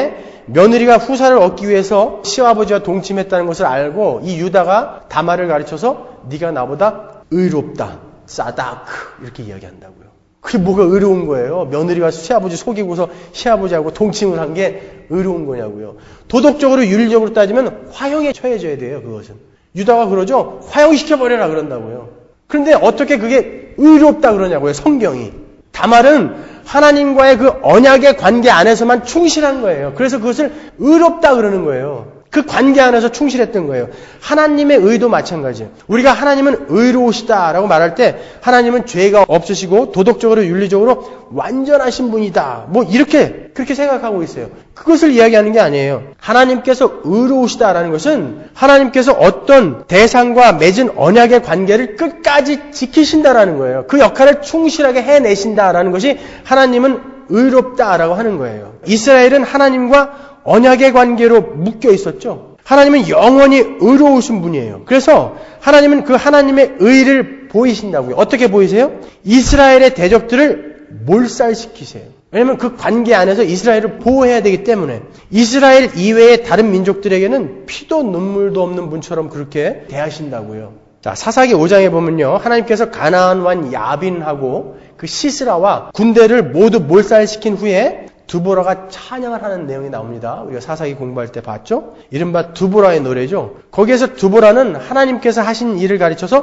며느리가 후사를 얻기 위해서 시아버지와 동침했다는 것을 알고 이 유다가 다말을 가르쳐서 네가 나보다 의롭다. 사다크 이렇게 이야기한다고요. 그게 뭐가 의로운 거예요? 며느리가 시아버지 속이고서 시아버지하고 동침을 한 게 의로운 거냐고요. 도덕적으로 윤리적으로 따지면 화형에 처해져야 돼요. 그것은. 유다가 그러죠. 화형시켜버려라 그런다고요. 그런데 어떻게 그게 의롭다 그러냐고요. 성경이. 다말은 하나님과의 그 언약의 관계 안에서만 충실한 거예요. 그래서 그것을 의롭다 그러는 거예요. 그 관계 안에서 충실했던 거예요. 하나님의 의도 마찬가지예요. 우리가 하나님은 의로우시다라고 말할 때 하나님은 죄가 없으시고 도덕적으로 윤리적으로 완전하신 분이다. 뭐 이렇게 그렇게 생각하고 있어요. 그것을 이야기하는 게 아니에요. 하나님께서 의로우시다라는 것은 하나님께서 어떤 대상과 맺은 언약의 관계를 끝까지 지키신다라는 거예요. 그 역할을 충실하게 해내신다라는 것이 하나님은 의롭다라고 하는 거예요. 이스라엘은 하나님과 언약의 관계로 묶여 있었죠. 하나님은 영원히 의로우신 분이에요. 그래서 하나님은 그 하나님의 의를 보이신다고요. 어떻게 보이세요? 이스라엘의 대적들을 몰살시키세요. 왜냐하면 그 관계 안에서 이스라엘을 보호해야 되기 때문에 이스라엘 이외의 다른 민족들에게는 피도 눈물도 없는 분처럼 그렇게 대하신다고요. 자, 사사기 5장에 보면요. 하나님께서 가나안 왕 야빈하고 그 시스라와 군대를 모두 몰살시킨 후에 두보라가 찬양을 하는 내용이 나옵니다. 우리가 사사기 공부할 때 봤죠? 이른바 두보라의 노래죠. 거기에서 두보라는 하나님께서 하신 일을 가르쳐서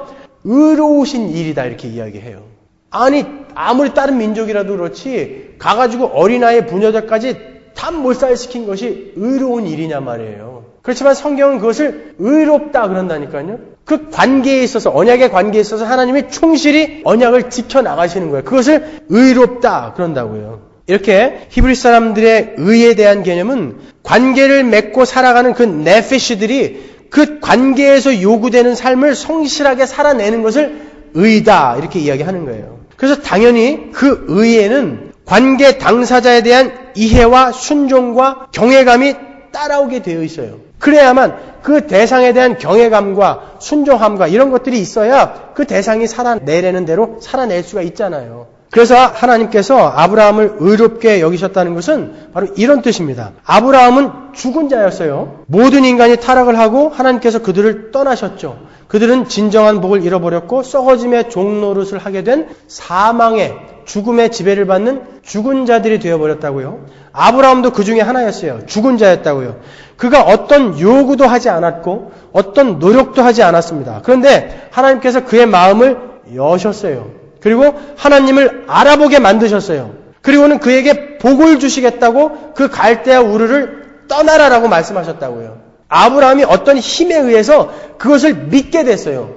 의로우신 일이다 이렇게 이야기해요. 아니 아무리 다른 민족이라도 그렇지 가가지고 어린아이 부녀자까지 다 몰살시킨 것이 의로운 일이냐 말이에요. 그렇지만 성경은 그것을 의롭다 그런다니까요. 그 관계에 있어서 언약의 관계에 있어서 하나님이 충실히 언약을 지켜나가시는 거예요. 그것을 의롭다 그런다고요. 이렇게 히브리 사람들의 의에 대한 개념은 관계를 맺고 살아가는 그 네페시들이 그 관계에서 요구되는 삶을 성실하게 살아내는 것을 의다 이렇게 이야기하는 거예요. 그래서 당연히 그 의에는 관계 당사자에 대한 이해와 순종과 경외감이 따라오게 되어 있어요. 그래야만 그 대상에 대한 경외감과 순종함과 이런 것들이 있어야 그 대상이 살아내려는 대로 살아낼 수가 있잖아요. 그래서 하나님께서 아브라함을 의롭게 여기셨다는 것은 바로 이런 뜻입니다. 아브라함은 죽은 자였어요. 모든 인간이 타락을 하고 하나님께서 그들을 떠나셨죠. 그들은 진정한 복을 잃어버렸고 썩어짐의 종노릇을 하게 된 사망의 죽음의 지배를 받는 죽은 자들이 되어버렸다고요. 아브라함도 그 중에 하나였어요. 죽은 자였다고요. 그가 어떤 요구도 하지 않았고 어떤 노력도 하지 않았습니다. 그런데 하나님께서 그의 마음을 여셨어요. 그리고 하나님을 알아보게 만드셨어요. 그리고는 그에게 복을 주시겠다고 그 갈대아 우르를 떠나라라고 말씀하셨다고요. 아브라함이 어떤 힘에 의해서 그것을 믿게 됐어요.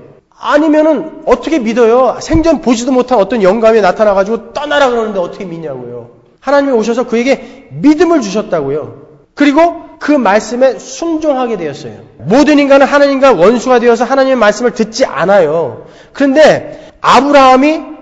아니면은 어떻게 믿어요? 생전 보지도 못한 어떤 영감이 나타나가지고 떠나라 그러는데 어떻게 믿냐고요. 하나님이 오셔서 그에게 믿음을 주셨다고요. 그리고 그 말씀에 순종하게 되었어요. 모든 인간은 하나님과 원수가 되어서 하나님의 말씀을 듣지 않아요. 그런데 아브라함이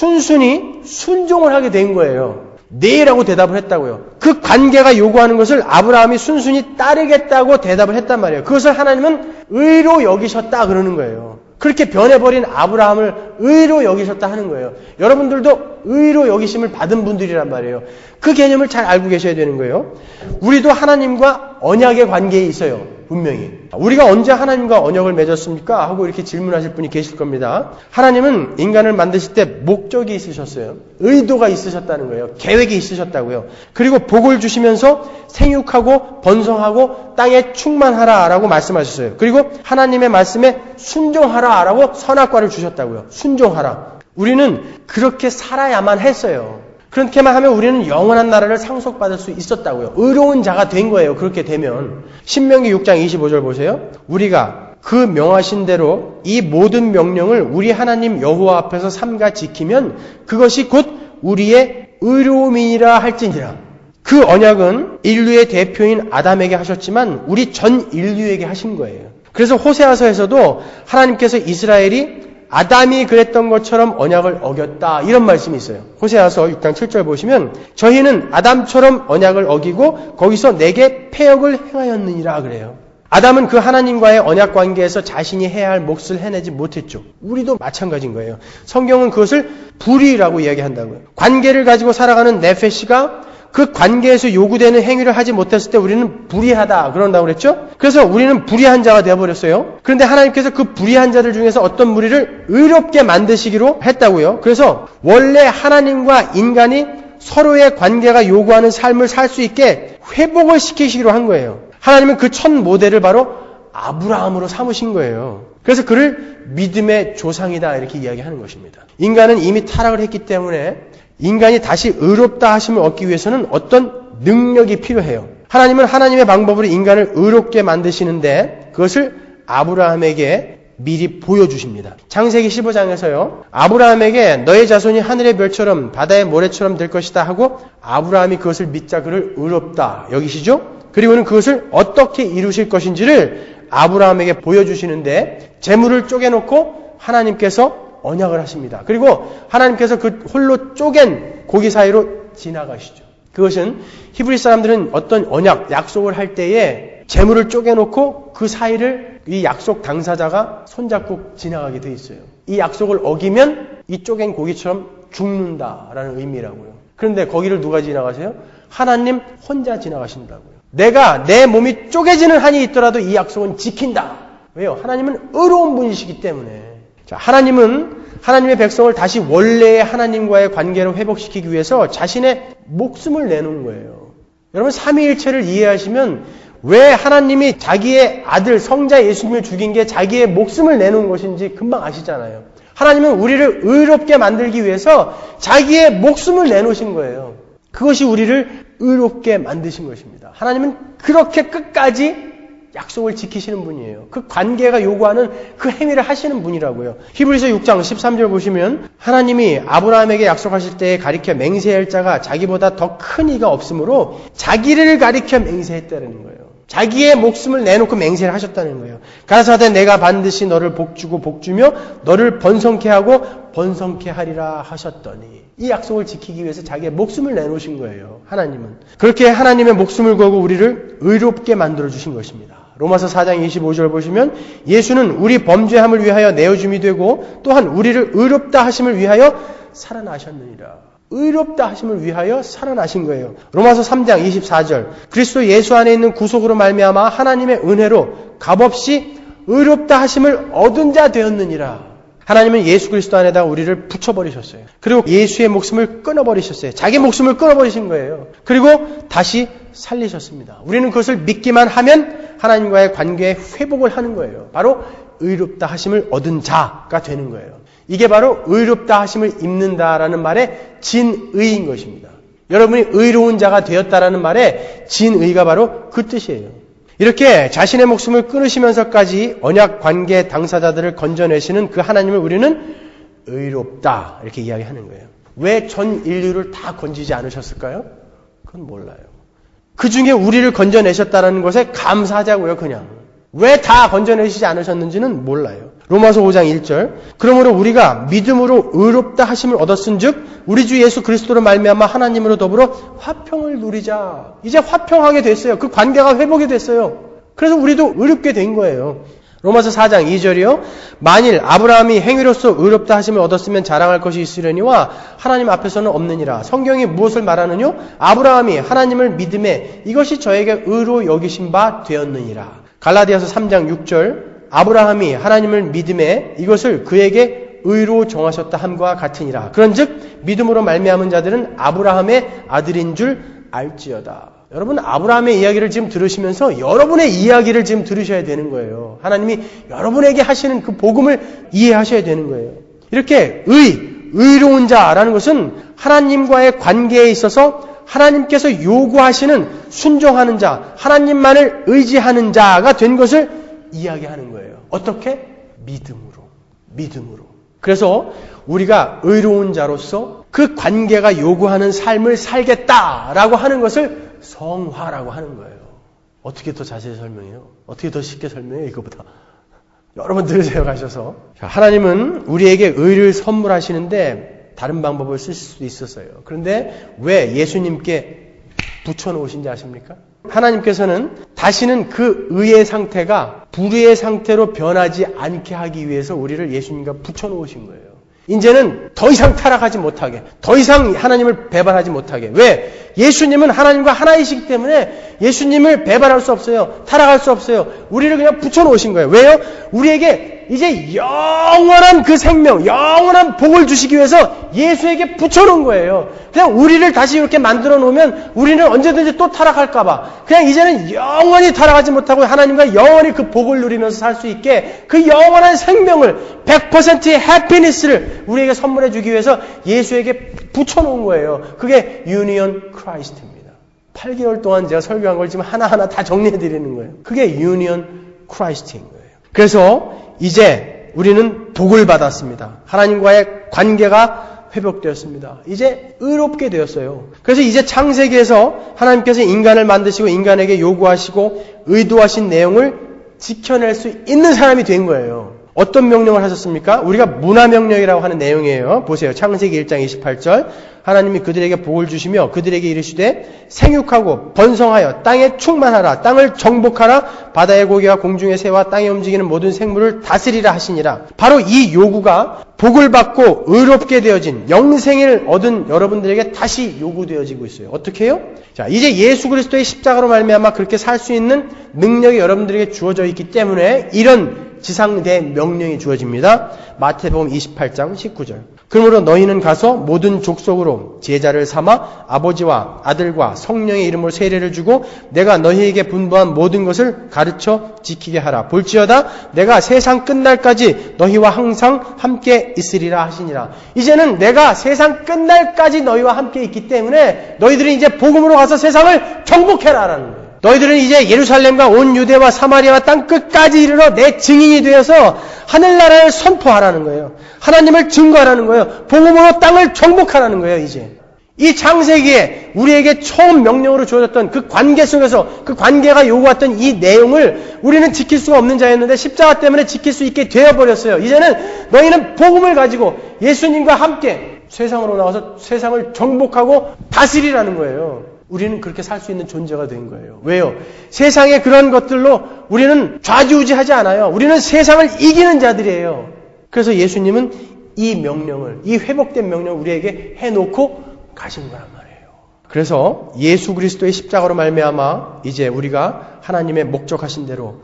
순순히 순종을 하게 된 거예요. 네라고 대답을 했다고요. 그 관계가 요구하는 것을 아브라함이 순순히 따르겠다고 대답을 했단 말이에요. 그것을 하나님은 의로 여기셨다 그러는 거예요. 그렇게 변해버린 아브라함을 의로 여기셨다 하는 거예요. 여러분들도 의로 여기심을 받은 분들이란 말이에요. 그 개념을 잘 알고 계셔야 되는 거예요. 우리도 하나님과 언약의 관계에 있어요. 분명히. 우리가 언제 하나님과 언약을 맺었습니까? 하고 이렇게 질문하실 분이 계실 겁니다. 하나님은 인간을 만드실 때 목적이 있으셨어요. 의도가 있으셨다는 거예요. 계획이 있으셨다고요. 그리고 복을 주시면서 생육하고 번성하고 땅에 충만하라라고 말씀하셨어요. 그리고 하나님의 말씀에 순종하라라고 선악과를 주셨다고요. 순종하라. 우리는 그렇게 살아야만 했어요. 그렇게만 하면 우리는 영원한 나라를 상속받을 수 있었다고요. 의로운 자가 된 거예요. 그렇게 되면. 신명기 6장 25절 보세요. 우리가 그 명하신 대로 이 모든 명령을 우리 하나님 여호와 앞에서 삼가 지키면 그것이 곧 우리의 의로움이니라 할지니라. 그 언약은 인류의 대표인 아담에게 하셨지만 우리 전 인류에게 하신 거예요. 그래서 호세아서에서도 하나님께서 이스라엘이 아담이 그랬던 것처럼 언약을 어겼다 이런 말씀이 있어요. 호세아서 6장 7절 보시면 저희는 아담처럼 언약을 어기고 거기서 내게 패역을 행하였느니라 그래요. 아담은 그 하나님과의 언약 관계에서 자신이 해야 할 몫을 해내지 못했죠. 우리도 마찬가지인 거예요. 성경은 그것을 불의라고 이야기한다고요. 관계를 가지고 살아가는 네페시가 그 관계에서 요구되는 행위를 하지 못했을 때 우리는 불의하다 그런다고 그랬죠? 그래서 우리는 불의한 자가 되어버렸어요. 그런데 하나님께서 그 불의한 자들 중에서 어떤 무리를 의롭게 만드시기로 했다고요. 그래서 원래 하나님과 인간이 서로의 관계가 요구하는 삶을 살 수 있게 회복을 시키시기로 한 거예요. 하나님은 그 첫 모델을 바로 아브라함으로 삼으신 거예요. 그래서 그를 믿음의 조상이다 이렇게 이야기하는 것입니다. 인간은 이미 타락을 했기 때문에 인간이 다시 의롭다 하심을 얻기 위해서는 어떤 능력이 필요해요. 하나님은 하나님의 방법으로 인간을 의롭게 만드시는데 그것을 아브라함에게 미리 보여주십니다. 창세기 15장에서요. 아브라함에게 너의 자손이 하늘의 별처럼 바다의 모래처럼 될 것이다 하고 아브라함이 그것을 믿자 그를 의롭다 여기시죠? 그리고는 그것을 어떻게 이루실 것인지를 아브라함에게 보여주시는데 재물을 쪼개놓고 하나님께서 언약을 하십니다. 그리고 하나님께서 그 홀로 쪼갠 고기 사이로 지나가시죠. 그것은 히브리 사람들은 어떤 언약, 약속을 할 때에 재물을 쪼개놓고 그 사이를 이 약속 당사자가 손잡고 지나가게 돼 있어요. 이 약속을 어기면 이 쪼갠 고기처럼 죽는다라는 의미라고요. 그런데 거기를 누가 지나가세요? 하나님 혼자 지나가신다고요. 내가 내 몸이 쪼개지는 한이 있더라도 이 약속은 지킨다. 왜요? 하나님은 의로운 분이시기 때문에. 자, 하나님은 하나님의 백성을 다시 원래의 하나님과의 관계를 회복시키기 위해서 자신의 목숨을 내놓은 거예요. 여러분 삼위일체를 이해하시면 왜 하나님이 자기의 아들 성자 예수님을 죽인 게 자기의 목숨을 내놓은 것인지 금방 아시잖아요. 하나님은 우리를 의롭게 만들기 위해서 자기의 목숨을 내놓으신 거예요. 그것이 우리를 의롭게 만드신 것입니다. 하나님은 그렇게 끝까지 약속을 지키시는 분이에요. 그 관계가 요구하는 그 행위를 하시는 분이라고요. 히브리서 6장 13절 보시면 하나님이 아브라함에게 약속하실 때에 가리켜 맹세할 자가 자기보다 더 큰 이가 없으므로 자기를 가리켜 맹세했다는 거예요. 자기의 목숨을 내놓고 맹세를 하셨다는 거예요. 가라사대 내가 반드시 너를 복주고 복주며 너를 번성케 하고 번성케 하리라 하셨더니 이 약속을 지키기 위해서 자기의 목숨을 내놓으신 거예요. 하나님은. 그렇게 하나님의 목숨을 걸고 우리를 의롭게 만들어주신 것입니다. 로마서 4장 25절 보시면 예수는 우리 범죄함을 위하여 내어줌이 되고 또한 우리를 의롭다 하심을 위하여 살아나셨느니라. 의롭다 하심을 위하여 살아나신 거예요. 로마서 3장 24절 그리스도 예수 안에 있는 구속으로 말미암아 하나님의 은혜로 값없이 의롭다 하심을 얻은 자 되었느니라. 하나님은 예수 그리스도 안에다가 우리를 붙여버리셨어요. 그리고 예수의 목숨을 끊어버리셨어요. 자기 목숨을 끊어버리신 거예요. 그리고 다시 살리셨습니다. 우리는 그것을 믿기만 하면 하나님과의 관계에 회복을 하는 거예요. 바로 의롭다 하심을 얻은 자가 되는 거예요. 이게 바로 의롭다 하심을 입는다라는 말의 진의인 것입니다. 여러분이 의로운 자가 되었다라는 말의 진의가 바로 그 뜻이에요. 이렇게 자신의 목숨을 끊으시면서까지 언약 관계 당사자들을 건져내시는 그 하나님을 우리는 의롭다 이렇게 이야기하는 거예요. 왜 전 인류를 다 건지지 않으셨을까요? 그건 몰라요. 그 중에 우리를 건져내셨다는 것에 감사하자고요. 그냥. 왜 다 건져내시지 않으셨는지는 몰라요. 로마서 5장 1절 그러므로 우리가 믿음으로 의롭다 하심을 얻었은즉 우리 주 예수 그리스도로 말미암아 하나님으로 더불어 화평을 누리자. 이제 화평하게 됐어요. 그 관계가 회복이 됐어요. 그래서 우리도 의롭게 된 거예요. 로마서 4장 2절이요. 만일 아브라함이 행위로서 의롭다 하심을 얻었으면 자랑할 것이 있으려니와 하나님 앞에서는 없느니라. 성경이 무엇을 말하느뇨? 아브라함이 하나님을 믿음에 이것이 저에게 의로 여기신 바 되었느니라. 갈라디아서 3장 6절 아브라함이 하나님을 믿음에 이것을 그에게 의로 정하셨다 함과 같으니라. 그런즉 믿음으로 말미암은 자들은 아브라함의 아들인 줄 알지어다. 여러분 아브라함의 이야기를 지금 들으시면서 여러분의 이야기를 지금 들으셔야 되는 거예요. 하나님이 여러분에게 하시는 그 복음을 이해하셔야 되는 거예요. 이렇게 의로운 자라는 것은 하나님과의 관계에 있어서 하나님께서 요구하시는 순종하는 자, 하나님만을 의지하는 자가 된 것을 이야기하는 거예요. 어떻게? 믿음으로. 그래서 우리가 의로운 자로서 그 관계가 요구하는 삶을 살겠다라고 하는 것을 성화라고 하는 거예요. 어떻게 더 자세히 설명해요? 어떻게 더 쉽게 설명해요? 이거보다. 여러분 들으세요 가셔서. 하나님은 우리에게 의를 선물하시는데 다른 방법을 쓰실 수도 있었어요. 그런데 왜 예수님께 붙여놓으신지 아십니까? 하나님께서는 다시는 그 의의 상태가 불의의 상태로 변하지 않게 하기 위해서 우리를 예수님과 붙여놓으신 거예요. 이제는 더 이상 타락하지 못하게, 더 이상 하나님을 배반하지 못하게. 왜? 예수님은 하나님과 하나이시기 때문에 예수님을 배반할 수 없어요. 타락할 수 없어요. 우리를 그냥 붙여놓으신 거예요. 왜요? 우리에게 이제 영원한 그 생명, 영원한 복을 주시기 위해서 예수에게 붙여놓은 거예요. 그냥 우리를 다시 이렇게 만들어 놓으면 우리는 언제든지 또 타락할까봐 그냥 이제는 영원히 타락하지 못하고 하나님과 영원히 그 복을 누리면서 살 수 있게 그 영원한 생명을 100%의 해피니스를 우리에게 선물해 주기 위해서 예수에게 붙여놓은 거예요. 그게 유니언 크라이스트입니다. 8개월 동안 제가 설교한 걸 지금 하나하나 다 정리해 드리는 거예요. 그게 유니언 크라이스트인 거예요. 그래서 이제 우리는 복을 받았습니다. 하나님과의 관계가 회복되었습니다. 이제 의롭게 되었어요. 그래서 이제 창세기에서 하나님께서 인간을 만드시고 인간에게 요구하시고 의도하신 내용을 지켜낼 수 있는 사람이 된 거예요. 어떤 명령을 하셨습니까? 우리가 문화명령이라고 하는 내용이에요. 보세요. 창세기 1장 28절. 하나님이 그들에게 복을 주시며 그들에게 이르시되 생육하고 번성하여 땅에 충만하라. 땅을 정복하라. 바다의 고기와 공중의 새와 땅에 움직이는 모든 생물을 다스리라 하시니라. 바로 이 요구가 복을 받고 의롭게 되어진 영생을 얻은 여러분들에게 다시 요구되어지고 있어요. 어떻게 해요? 자, 이제 예수 그리스도의 십자가로 말미암아 그렇게 살 수 있는 능력이 여러분들에게 주어져 있기 때문에 이런 지상대 명령이 주어집니다. 마태복음 28장 19절. 그러므로 너희는 가서 모든 족속으로 제자를 삼아 아버지와 아들과 성령의 이름으로 세례를 주고 내가 너희에게 분부한 모든 것을 가르쳐 지키게 하라. 볼지어다 내가 세상 끝날까지 너희와 항상 함께 있으리라 하시니라. 이제는 내가 세상 끝날까지 너희와 함께 있기 때문에 너희들은 이제 복음으로 가서 세상을 정복해라라는 거예요. 너희들은 이제 예루살렘과 온 유대와 사마리아와 땅 끝까지 이르러 내 증인이 되어서 하늘나라를 선포하라는 거예요. 하나님을 증거하라는 거예요. 복음으로 땅을 정복하라는 거예요. 이제 이 창세기에 우리에게 처음 명령으로 주어졌던 그 관계 속에서 그 관계가 요구했던 이 내용을 우리는 지킬 수가 없는 자였는데 십자가 때문에 지킬 수 있게 되어버렸어요. 이제는 너희는 복음을 가지고 예수님과 함께 세상으로 나와서 세상을 정복하고 다스리라는 거예요. 우리는 그렇게 살 수 있는 존재가 된 거예요. 왜요? 세상의 그런 것들로 우리는 좌지우지하지 않아요. 우리는 세상을 이기는 자들이에요. 그래서 예수님은 이 명령을, 이 회복된 명령을 우리에게 해놓고 가신 거란 말이에요. 그래서 예수 그리스도의 십자가로 말미암아 이제 우리가 하나님의 목적하신 대로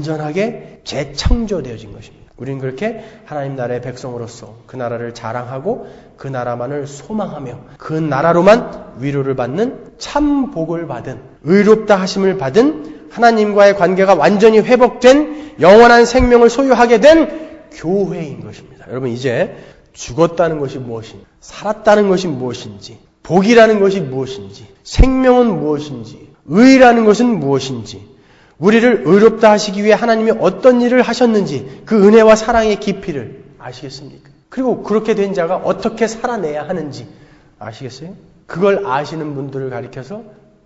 완전하게 재창조되어진 것입니다. 우리는 그렇게 하나님 나라의 백성으로서 그 나라를 자랑하고 그 나라만을 소망하며 그 나라로만 위로를 받는 참 복을 받은 의롭다 하심을 받은 하나님과의 관계가 완전히 회복된 영원한 생명을 소유하게 된 교회인 것입니다. 여러분 이제 죽었다는 것이 무엇인지 살았다는 것이 무엇인지 복이라는 것이 무엇인지 생명은 무엇인지 의라는 것은 무엇인지 우리를 의롭다 하시기 위해 하나님이 어떤 일을 하셨는지 그 은혜와 사랑의 깊이를 아시겠습니까? 그리고 그렇게 된 자가 어떻게 살아내야 하는지 아시겠어요? 그걸 아시는 분들을 가리켜서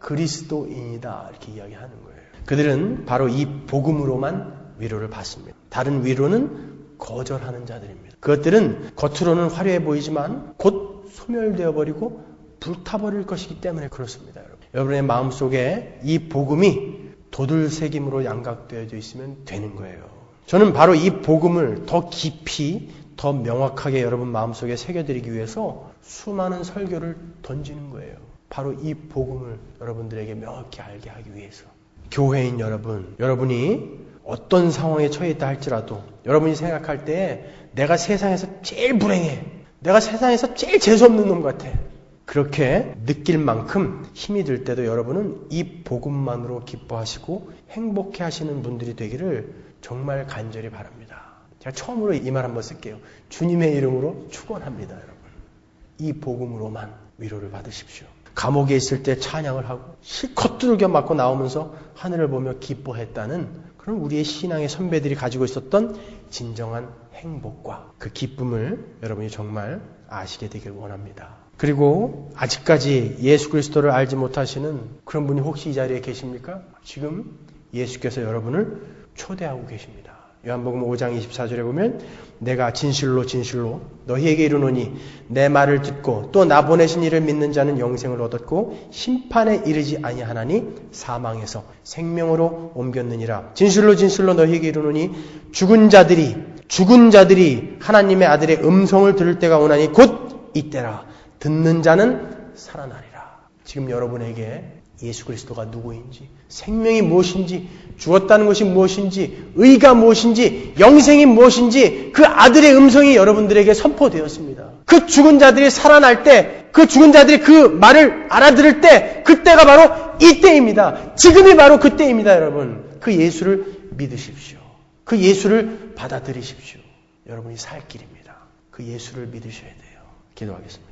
그리스도인이다 이렇게 이야기하는 거예요. 그들은 바로 이 복음으로만 위로를 받습니다. 다른 위로는 거절하는 자들입니다. 그것들은 겉으로는 화려해 보이지만 곧 소멸되어 버리고 불타버릴 것이기 때문에 그렇습니다. 여러분의 마음속에 이 복음이 도들새김으로 양각되어져 있으면 되는 거예요. 저는 바로 이 복음을 더 깊이 더 명확하게 여러분 마음속에 새겨드리기 위해서 수많은 설교를 던지는 거예요. 바로 이 복음을 여러분들에게 명확히 알게 하기 위해서. 교회인 여러분, 여러분이 어떤 상황에 처해 있다 할지라도 여러분이 생각할 때 내가 세상에서 제일 불행해, 내가 세상에서 제일 재수없는 놈 같아, 그렇게 느낄 만큼 힘이 들 때도 여러분은 이 복음만으로 기뻐하시고 행복해 하시는 분들이 되기를 정말 간절히 바랍니다. 제가 처음으로 이 말 한번 쓸게요. 주님의 이름으로 축원합니다. 여러분. 이 복음으로만 위로를 받으십시오. 감옥에 있을 때 찬양을 하고 실컷 두들겨 맞고 나오면서 하늘을 보며 기뻐했다는 그런 우리의 신앙의 선배들이 가지고 있었던 진정한 행복과 그 기쁨을 여러분이 정말 아시게 되길 원합니다. 그리고 아직까지 예수 그리스도를 알지 못하시는 그런 분이 혹시 이 자리에 계십니까? 지금 예수께서 여러분을 초대하고 계십니다. 요한복음 5장 24절에 보면 내가 진실로 진실로 너희에게 이르노니 내 말을 듣고 또 나 보내신 이를 믿는 자는 영생을 얻었고 심판에 이르지 아니하나니 사망에서 생명으로 옮겼느니라. 진실로 진실로 너희에게 이르노니 죽은 자들이 죽은 자들이 하나님의 아들의 음성을 들을 때가 오나니 곧 이때라. 듣는 자는 살아나리라. 지금 여러분에게 예수 그리스도가 누구인지, 생명이 무엇인지, 죽었다는 것이 무엇인지, 의가 무엇인지, 영생이 무엇인지 그 아들의 음성이 여러분들에게 선포되었습니다. 그 죽은 자들이 살아날 때, 그 죽은 자들이 그 말을 알아들을 때, 그때가 바로 이때입니다. 지금이 바로 그때입니다, 여러분. 그 예수를 믿으십시오. 그 예수를 받아들이십시오. 여러분이 살 길입니다. 그 예수를 믿으셔야 돼요. 기도하겠습니다.